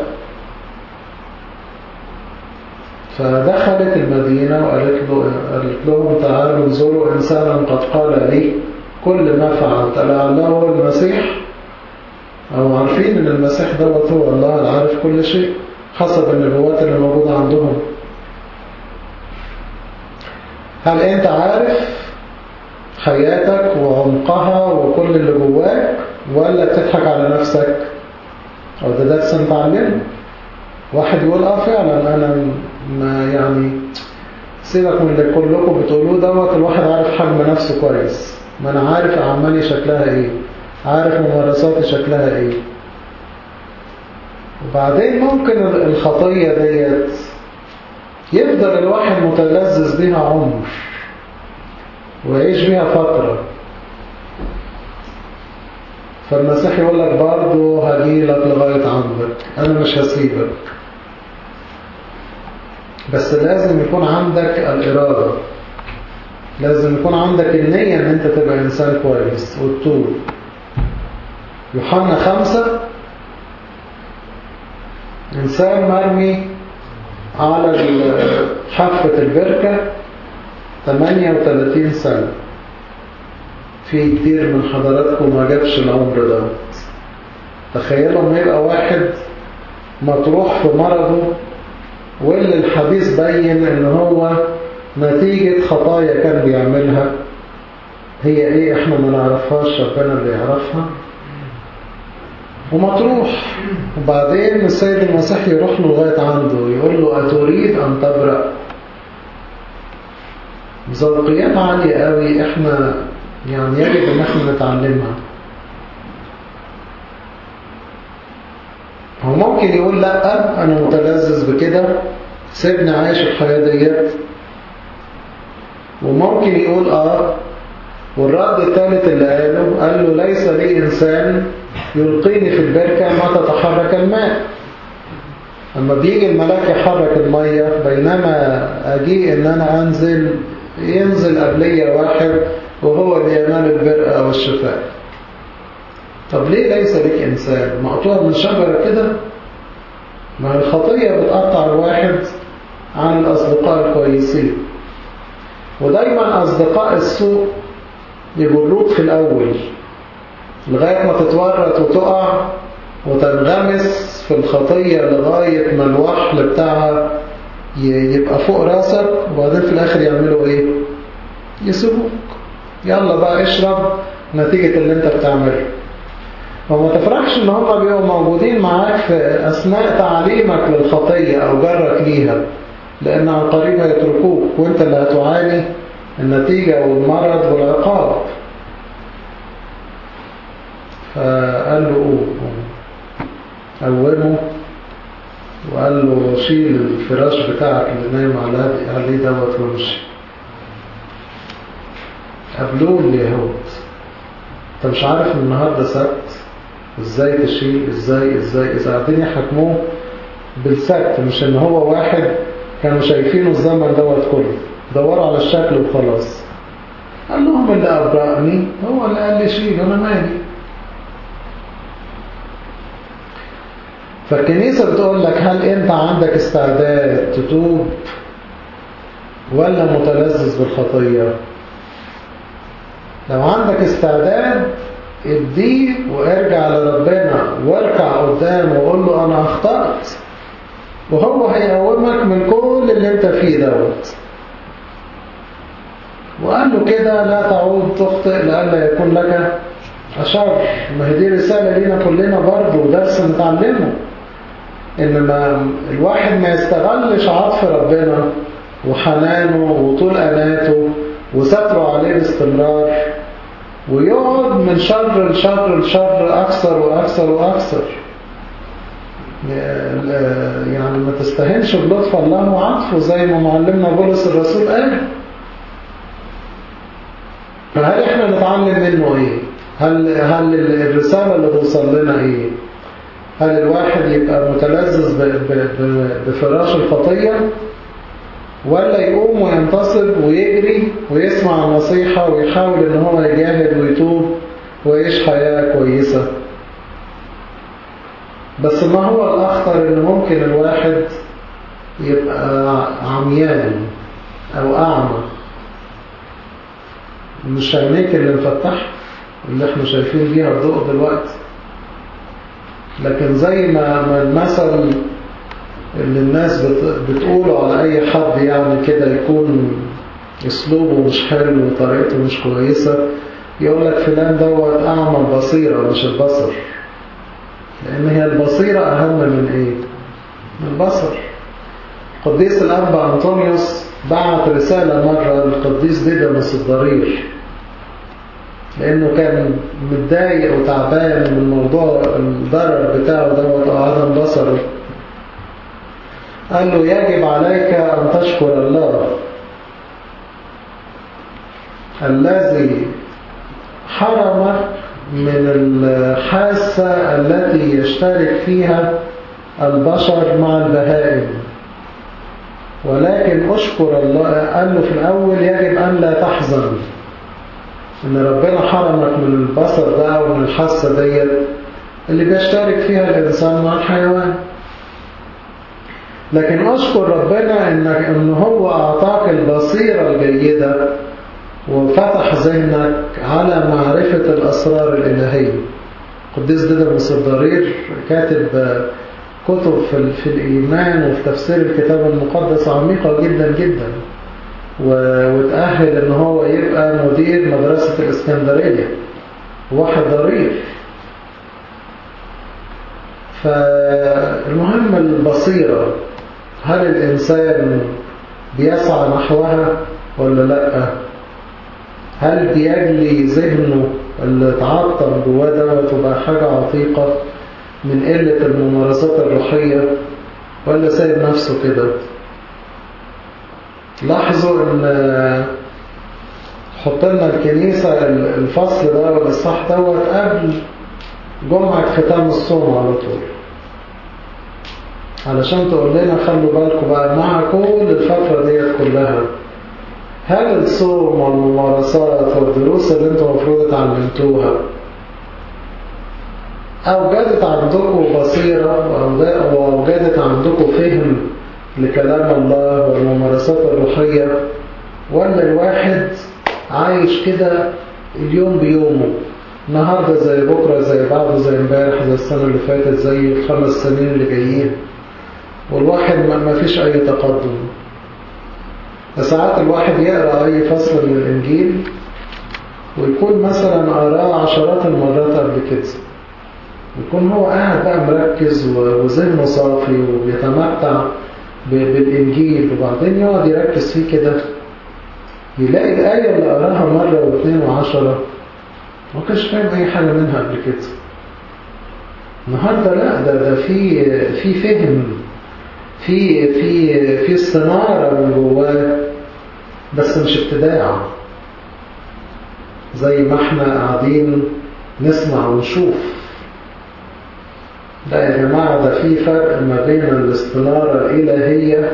فدخلت المدينة وقالت له قالت لهم تعالوا انظروا إنسانا قد قال لي كل ما فعلت. لعله هو المسيح، أو عارفين إن المسيح دوت هو الله العارف كل شيء حسب النبوات اللي موجودة عندهم. هل أنت عارف حياتك وعمقها وكل اللي جواك، ولا بتضحك على نفسك؟ أو ده درس نتعلمه. واحد يقول اه فعلا انا ما يعني سيبك من اللي كلكم بتقولوه دوت، الواحد عارف حجم نفسه كويس، ما انا عارف اعمالي شكلها ايه، عارف ممارساتي شكلها ايه. وبعدين ممكن الخطية ديت يفضل الواحد متلذذ بيها عمر ويعيش بيها فترة، فالمسيح يقول لك برضه هجيلك لغاية عندك، أنا مش هسيبك. بس لازم يكون عندك الإرادة، لازم يكون عندك النية أن أنت تبقى إنسان كويس والطول. يوحنا خمسة، إنسان مرمي على حافة البركة ثمانية وثلاثين سنة. في كتير من حضراتكم ما جابش العمر ده. تخيلوا ما يبقى واحد مطروح في مرضه، واللي الحديث بين ان هو نتيجة خطايا كان بيعملها. هي ايه؟ احنا ما نعرفهاش، ربنا اللي يعرفها. ومطروح، وبعدين السيد المسيح يروح له لغاية عنده يقول له أتريد أن تبرأ؟ ذوقيات عالية قوي احنا يعني يجب ان احنا نتعلمها. هو ممكن يقول لا انا متلذذ بكده، سيبني عايش الحياة ديت. وممكن يقول اه. والرد الثالث اللي قاله قال له ليس لي انسان يلقيني في البركة ما تتحرك الماء. اما بيجي الملاك يحرك المية، بينما اجي ان انا انزل ينزل قبلية واحد وهو اللي ينال البرء والشفاء. طب ليه ليس لك إنسان؟ مقطوع من شجرة كده؟ ما الخطية بتقطع الواحد عن الأصدقاء الكويسين. ودايما أصدقاء السوء يجروك في الأول لغاية ما تتورط وتقع وتنغمس في الخطية لغاية ما الوحل بتاعها يبقى فوق راسك، وبعدين في الآخر يعملوا إيه؟ يسيبوك. يلا بقى اشرب نتيجة اللي انت بتعمله. وما تفرحش ان هم بيبقوا موجودين معاك في اثناء تعليمك للخطية او جرك ليها، لان عن قريب يتركوك وانت اللي هتعاني النتيجة والمرض والعقاب. فقال له قوم، قومه وقال له شيل الفراش بتاعك اللي نايم عليه دوت وامشي. قابلوه اليهود. انت مش عارف ان النهارده سبت؟ ازاي تشيل، ازاي ازاي اذا قاعدين يحكموه بالسكت، مش ان هو واحد كانوا شايفينه الزمن دوت كله، دوروا على الشكل وخلاص. قال لهم اللي أبرأني هو اللي قال لي شيل، أنا مالي. فالكنيسة بتقول لك هل أنت عندك استعداد تتوب ولا متلذذ بالخطية؟ لو عندك استعداد اديه وارجع لربنا واركع قدامه وقول له أنا أخطأت، وهو هيقومك من كل اللي أنت فيه دوت. وقال له كده لا تعود تخطئ لئلا يكون لك أشر. ما هي دي رسالة لينا كلنا برضه ودرس نتعلمه، إن ما الواحد ما يستغلش عطف ربنا وحنانه وطول أناته وستره عليه باستمرار، ويقعد من شر لشر لشر أكثر وأكثر وأكثر. يعني ما تستهنش بلطف الله وعطفه زي ما معلمنا بولس الرسول قال. فهل احنا نتعلم منه ايه؟ هل هل الرسالة اللي توصل لنا ايه؟ هل الواحد يبقى متلذذ بفراش الخطية، ولا يقوم وينتصب ويجري ويسمع النصيحة ويحاول ان هو يجاهد ويتوب ويعيش حياة كويسة؟ بس ما هو الأخطر إن ممكن الواحد يبقى عميان أو أعمى، مش عينيك اللي مفتح اللي احنا شايفين بيها الضوء دلوقتي، لكن زي ما المثل اللي الناس بتقوله على أي حد يعني كده يكون أسلوبه مش حلو وطريقته مش كويسة، يقول لك فلان دوت أعمى البصيرة مش البصر، لأن هي البصيرة أهم من إيه؟ من البصر. قديس الأنبا أنطونيوس بعت رسالة مرة للقديس ديدمس الضرير، لأنه كان متضايق وتعبان من موضوع الضرر بتاعه دوت أو عدم بصره. قال له يجب عليك أن تشكر الله الذي حرمك من الحاسة التي يشترك فيها البشر مع البهائم، ولكن أشكر الله. قال له في الأول يجب أن لا تحزن إن ربنا حرمك من البصر ده أو من الحاسة دي اللي بيشترك فيها الإنسان مع الحيوان، لكن أشكر ربنا إنك إن هو أعطاك البصيرة الجيدة وفتح ذهنك على معرفة الأسرار الإلهية. قديس ديدمس الضرير كاتب كتب في الإيمان وفي تفسير الكتاب المقدس عميقة جدا جدا، وتأهل إن هو يبقى مدير مدرسة الإسكندرية، واحد ضرير. فالمهم البصيرة، هل الإنسان بيسعى نحوها ولا لأ؟ هل بيجلي ذهنه اللي اتعطل جواه دوت وبقى حاجة عتيقة من قلة الممارسات الروحية، ولا سايب نفسه كده؟ لاحظوا ان حط لنا الكنيسة الفصل ده والإصحاح دوت قبل جمعة ختام الصوم على طول، علشان تقول لنا خلوا بالكم بقى مع كل الفترة ديت كلها، هل الصوم والممارسات والدروس اللي انتم المفروض اتعلمتوها أوجدت عندكم بصيرة وأوجدت عندكم فهم لكلام الله والممارسات الروحية، ولا الواحد عايش كده اليوم بيومه، النهاردة زي بكرة زي بعده زي امبارح زي السنة اللي فاتت زي الخمس سنين اللي جايين، والواحد ما فيش أي تقدم؟ ساعات الواحد يقرأ أي فصل من الإنجيل ويكون مثلا قراه عشرات المرات قبل كده، يكون هو قاعد بقى مركز وذهنه صافي وبيتمتع بالإنجيل، وبعدين يقعد يركز فيه كده يلاقي الآية اللي قراها مرة واثنين وعشرة ما كانش فاهم أي حاجة منها قبل كده. النهارده لا، ده ده في في فهم، في في في استنارة من جواه، بس مش ابتداع زي ما احنا قاعدين نسمع ونشوف. لا يا جماعة، ده في فرق ما بين الاستنارة الإلهية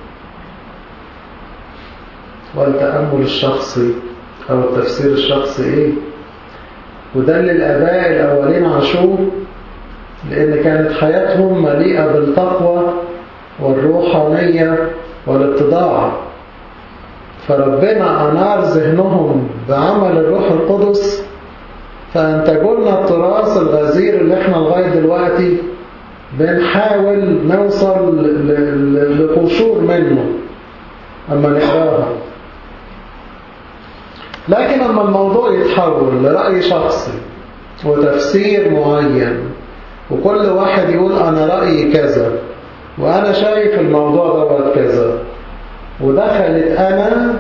والتأمل الشخصي أو التفسير الشخصي إيه؟ وده اللي الآباء الأولين عاشوه، لأن كانت حياتهم مليئة بالتقوى والروحانية والاتضاع، فربنا أنار ذهنهم بعمل الروح القدس، فأنتجوا لنا التراث الغزير اللي احنا لغاية دلوقتي بنحاول نوصل لقشور منه أما نقراها. لكن أما الموضوع يتحول لرأي شخصي وتفسير معين، وكل واحد يقول أنا رأيي كذا وأنا شايف الموضوع دوت كذا، ودخلت أنا،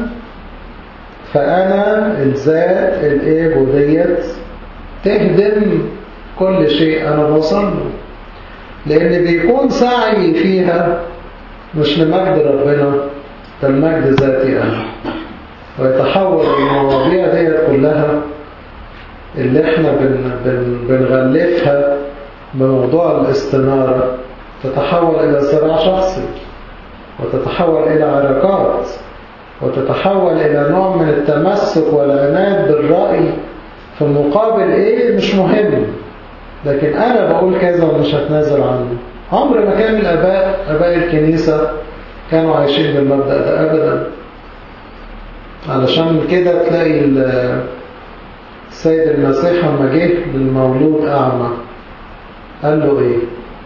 فأنا الذات الإيجو ديت تهدم كل شيء أنا بوصل له، لأن بيكون سعي فيها مش لمجد ربنا، ده المجد ذاتي أنا، ويتحول المواضيع ديت كلها اللي احنا بن بن بنغلفها بموضوع الاستنارة، تتحول إلى صراع شخصي، وتتحول إلى علاقات، وتتحول إلى نوع من التمسك والعناد بالرأي في مقابل إيه مش مهم، لكن أنا بقول كذا ومش هتنازل عنه. عمر ما كان الآباء آباء الكنيسة كانوا عايشين بالمبدأ ده أبدا. علشان كده تلاقي السيد المسيح لما جه للمولود أعمى قال له إيه؟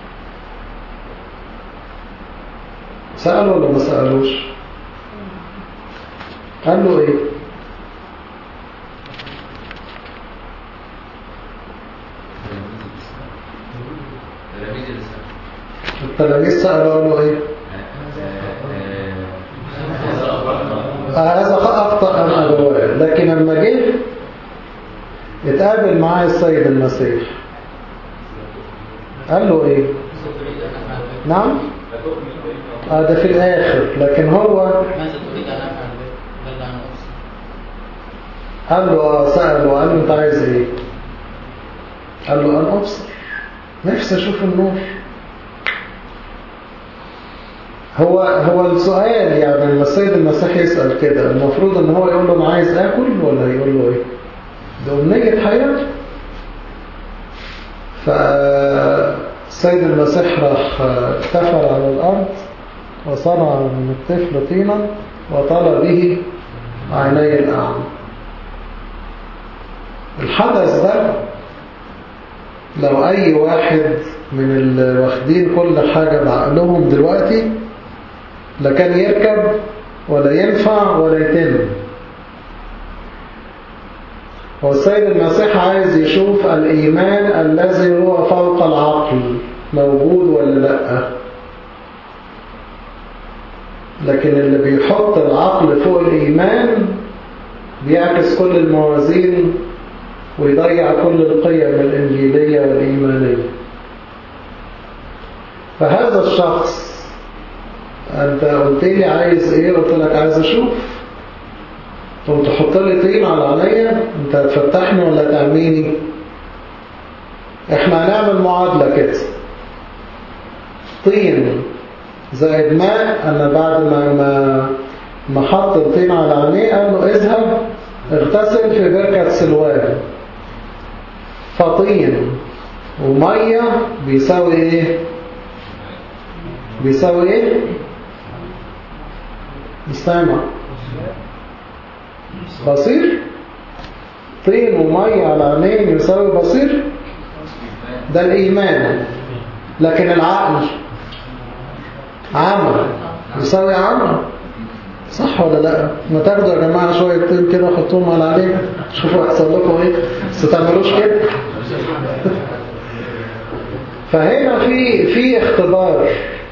سأله ولا ما سألوش؟ قال له إيه؟ التلاميذ سألوا قالوا إيه؟ هذا أخطأ أم أبواه. لكن لما جه اتقابل معاه السيد المسيح قال له إيه؟ نعم؟ آه ده في الآخر. لكن هو قال له سأله قال له أنت عايز إيه؟ قال له أن أبصر، نفسي أشوف النور. هو هو السؤال يعني لما السيد المسيح يسأل كده المفروض ان هو يقول له انا عايز اكل ولا يقول له ايه؟ ده أمنية حياته. فالسيد المسيح راح اتفل على الارض وصنع من الطفل طينا وطال به عيني الاعمى. الحدث ده لو اي واحد من اللي واخدين كل حاجة بعقلهم دلوقتي لا كان يركب ولا ينفع ولا يتم. والسيد المسيح عايز يشوف الإيمان الذي هو فوق العقل موجود ولا لا. لكن اللي بيحط العقل فوق الإيمان بيعكس كل الموازين ويضيع كل القيم الإنجيلية والإيمانية. فهذا الشخص أنت قلت لي عايز إيه؟ قلت لك عايز أشوف. طب تحط لي طين على عينيا، أنت هتفتحني ولا تعميني؟ إحنا هنعمل معادلة كده، طين زائد ماء. أنا بعد ما ما ما حط الطين على عينيه قال له اذهب اغتسل في بركة سلوان. فطين ومية بيساوي إيه؟ بيساوي إيه؟ استمع. بصير. طين ومية على عينين يساوي بصير. ده الإيمان. لكن العقل عمى يساوي عمى. صح ولا لا؟ ما تاخدوا يا جماعة شوية طين كده وحطوهم على عليك شوفوا هيحصل لكم ايه، بس تعملوش كده. فهنا في في اختبار.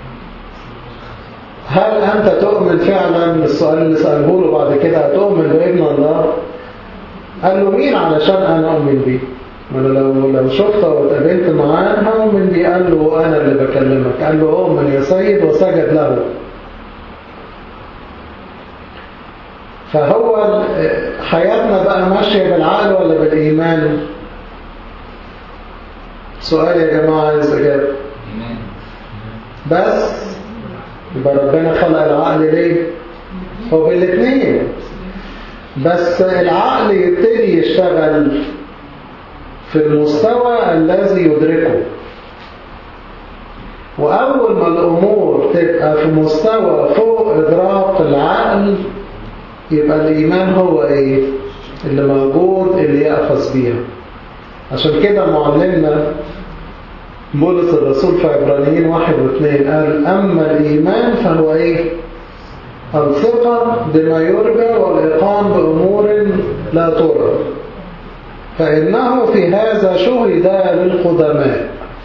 هل أنت تؤمن فعلا؟ السؤال اللي سأله له بعد كده هتؤمن بابن الله؟ قال له مين علشان أنا أؤمن بيه؟ ما أنا لو لو شفته واتقابلت معاه هؤمن بيه. قال له أنا اللي بكلمك. قال له أؤمن يا سيد وسجد له. فهو حياتنا بقى ماشية بالعقل ولا بالإيمان؟ سؤال يا جماعة عايز إجابة. بس يبقى ربنا خلق العقل ليه؟ هو بالاثنين، بس العقل يبتدي يشتغل في المستوى الذي يدركه، وأول ما الأمور تبقى في مستوى فوق إدراك العقل يبقى الإيمان هو إيه؟ اللي موجود اللي يأخذ بيها. عشان كده معلمنا بولس الرسول في عبرانيين واحد واثنين قال أما الإيمان فهو إيه؟ الثقة بما يرجى والإيقان بأمور لا ترى، فإنه في هذا شهد للقدماء.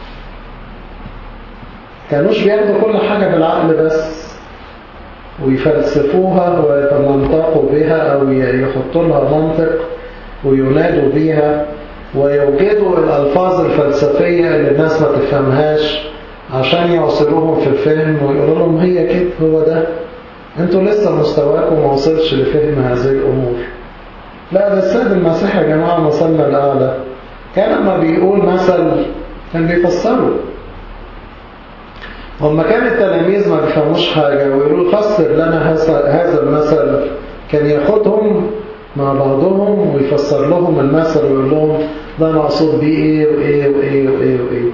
كانوش بياخدوا كل حاجة بالعقل بس ويفلسفوها ويتمنطقوا بها أو يحطوا لها منطق وينادوا بيها ويوجدوا الألفاظ الفلسفية اللي الناس ما تفهمهاش عشان يعصروهم في الفهم ويقولوا لهم هي كده، هو ده، انتوا لسه مستواكم ما وصلش لفهم هذه الأمور. لا، ده السيد المسيح يا جماعة مثلنا الأعلى كان لما بيقول مثل كان بيفسره. وما كان التلاميذ ما بيفهموش حاجة ويقولوا فسر لنا هذا المثل، كان ياخدهم مع بعضهم ويفسر لهم المثل ويقول لهم ده مقصود بيه ايه وايه وايه وايه وايه.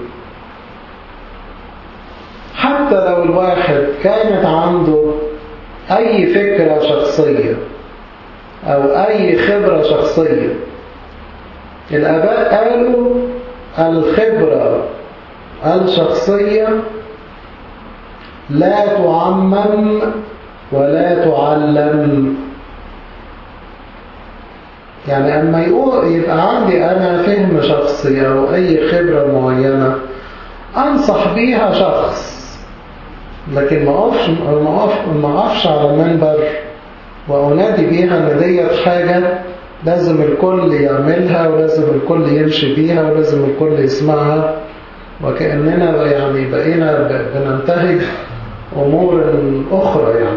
حتى لو الواحد كانت عنده اي فكرة شخصية او اي خبرة شخصية، الاباء قالوا الخبرة الشخصية لا تعمم ولا تعلم. يعني أما يقول يبقى عندي أنا فهم شخصي أو أي خبرة معينة أنصح بيها شخص، لكن ما أقفش ما أقفش على منبر وأنادي بيها إن ديت حاجة لازم الكل يعملها ولازم الكل يمشي بيها ولازم الكل يسمعها، وكأننا يعني بقينا بننتهج أمور أخرى يعني.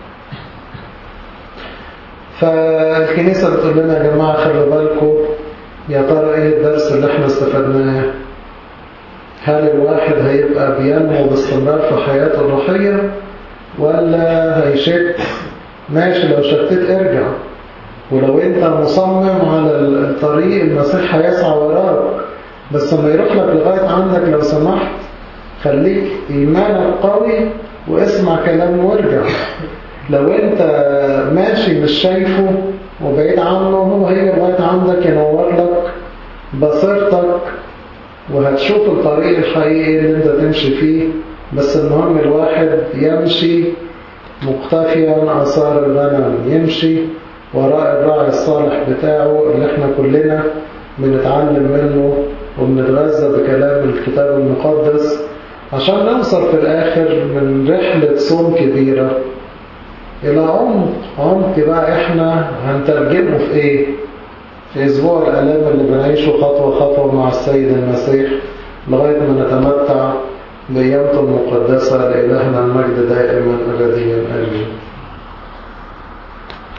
فالكنيسة بتقول لنا يا جماعة خلوا بالكم، يا ترى إيه الدرس اللي احنا استفدناه؟ هل الواحد هيبقى بينمو باستمرار في حياته الروحية ولا هيشت؟ ماشي، لو شتت ارجع، ولو انت مصمم على الطريق المسيح هيسعى وراك، بس لما يروح لك لغاية عندك لو سمحت خليك إيمانك قوي واسمع كلامه وارجع. لو انت ماشي مش شايفه وبعيد عنه، هو هيجي لغاية عندك ينور لك بصيرتك وهتشوف الطريق الحقيقي اللي انت تمشي فيه. بس المهم الواحد يمشي مقتفيا آثار الغنم، يمشي وراء الراعي الصالح بتاعه اللي احنا كلنا بنتعلم منه وبنتغذى بكلام الكتاب المقدس عشان نوصل في الآخر من رحلة صوم كبيرة إلى عمق عمق بقى احنا هنترجمه في ايه؟ في أسبوع الآلام اللي بنعيشه خطوة خطوة مع السيد المسيح لغاية ما نتمتع بأيامته المقدسة. لإلهنا المجد دائما أبديا آمين.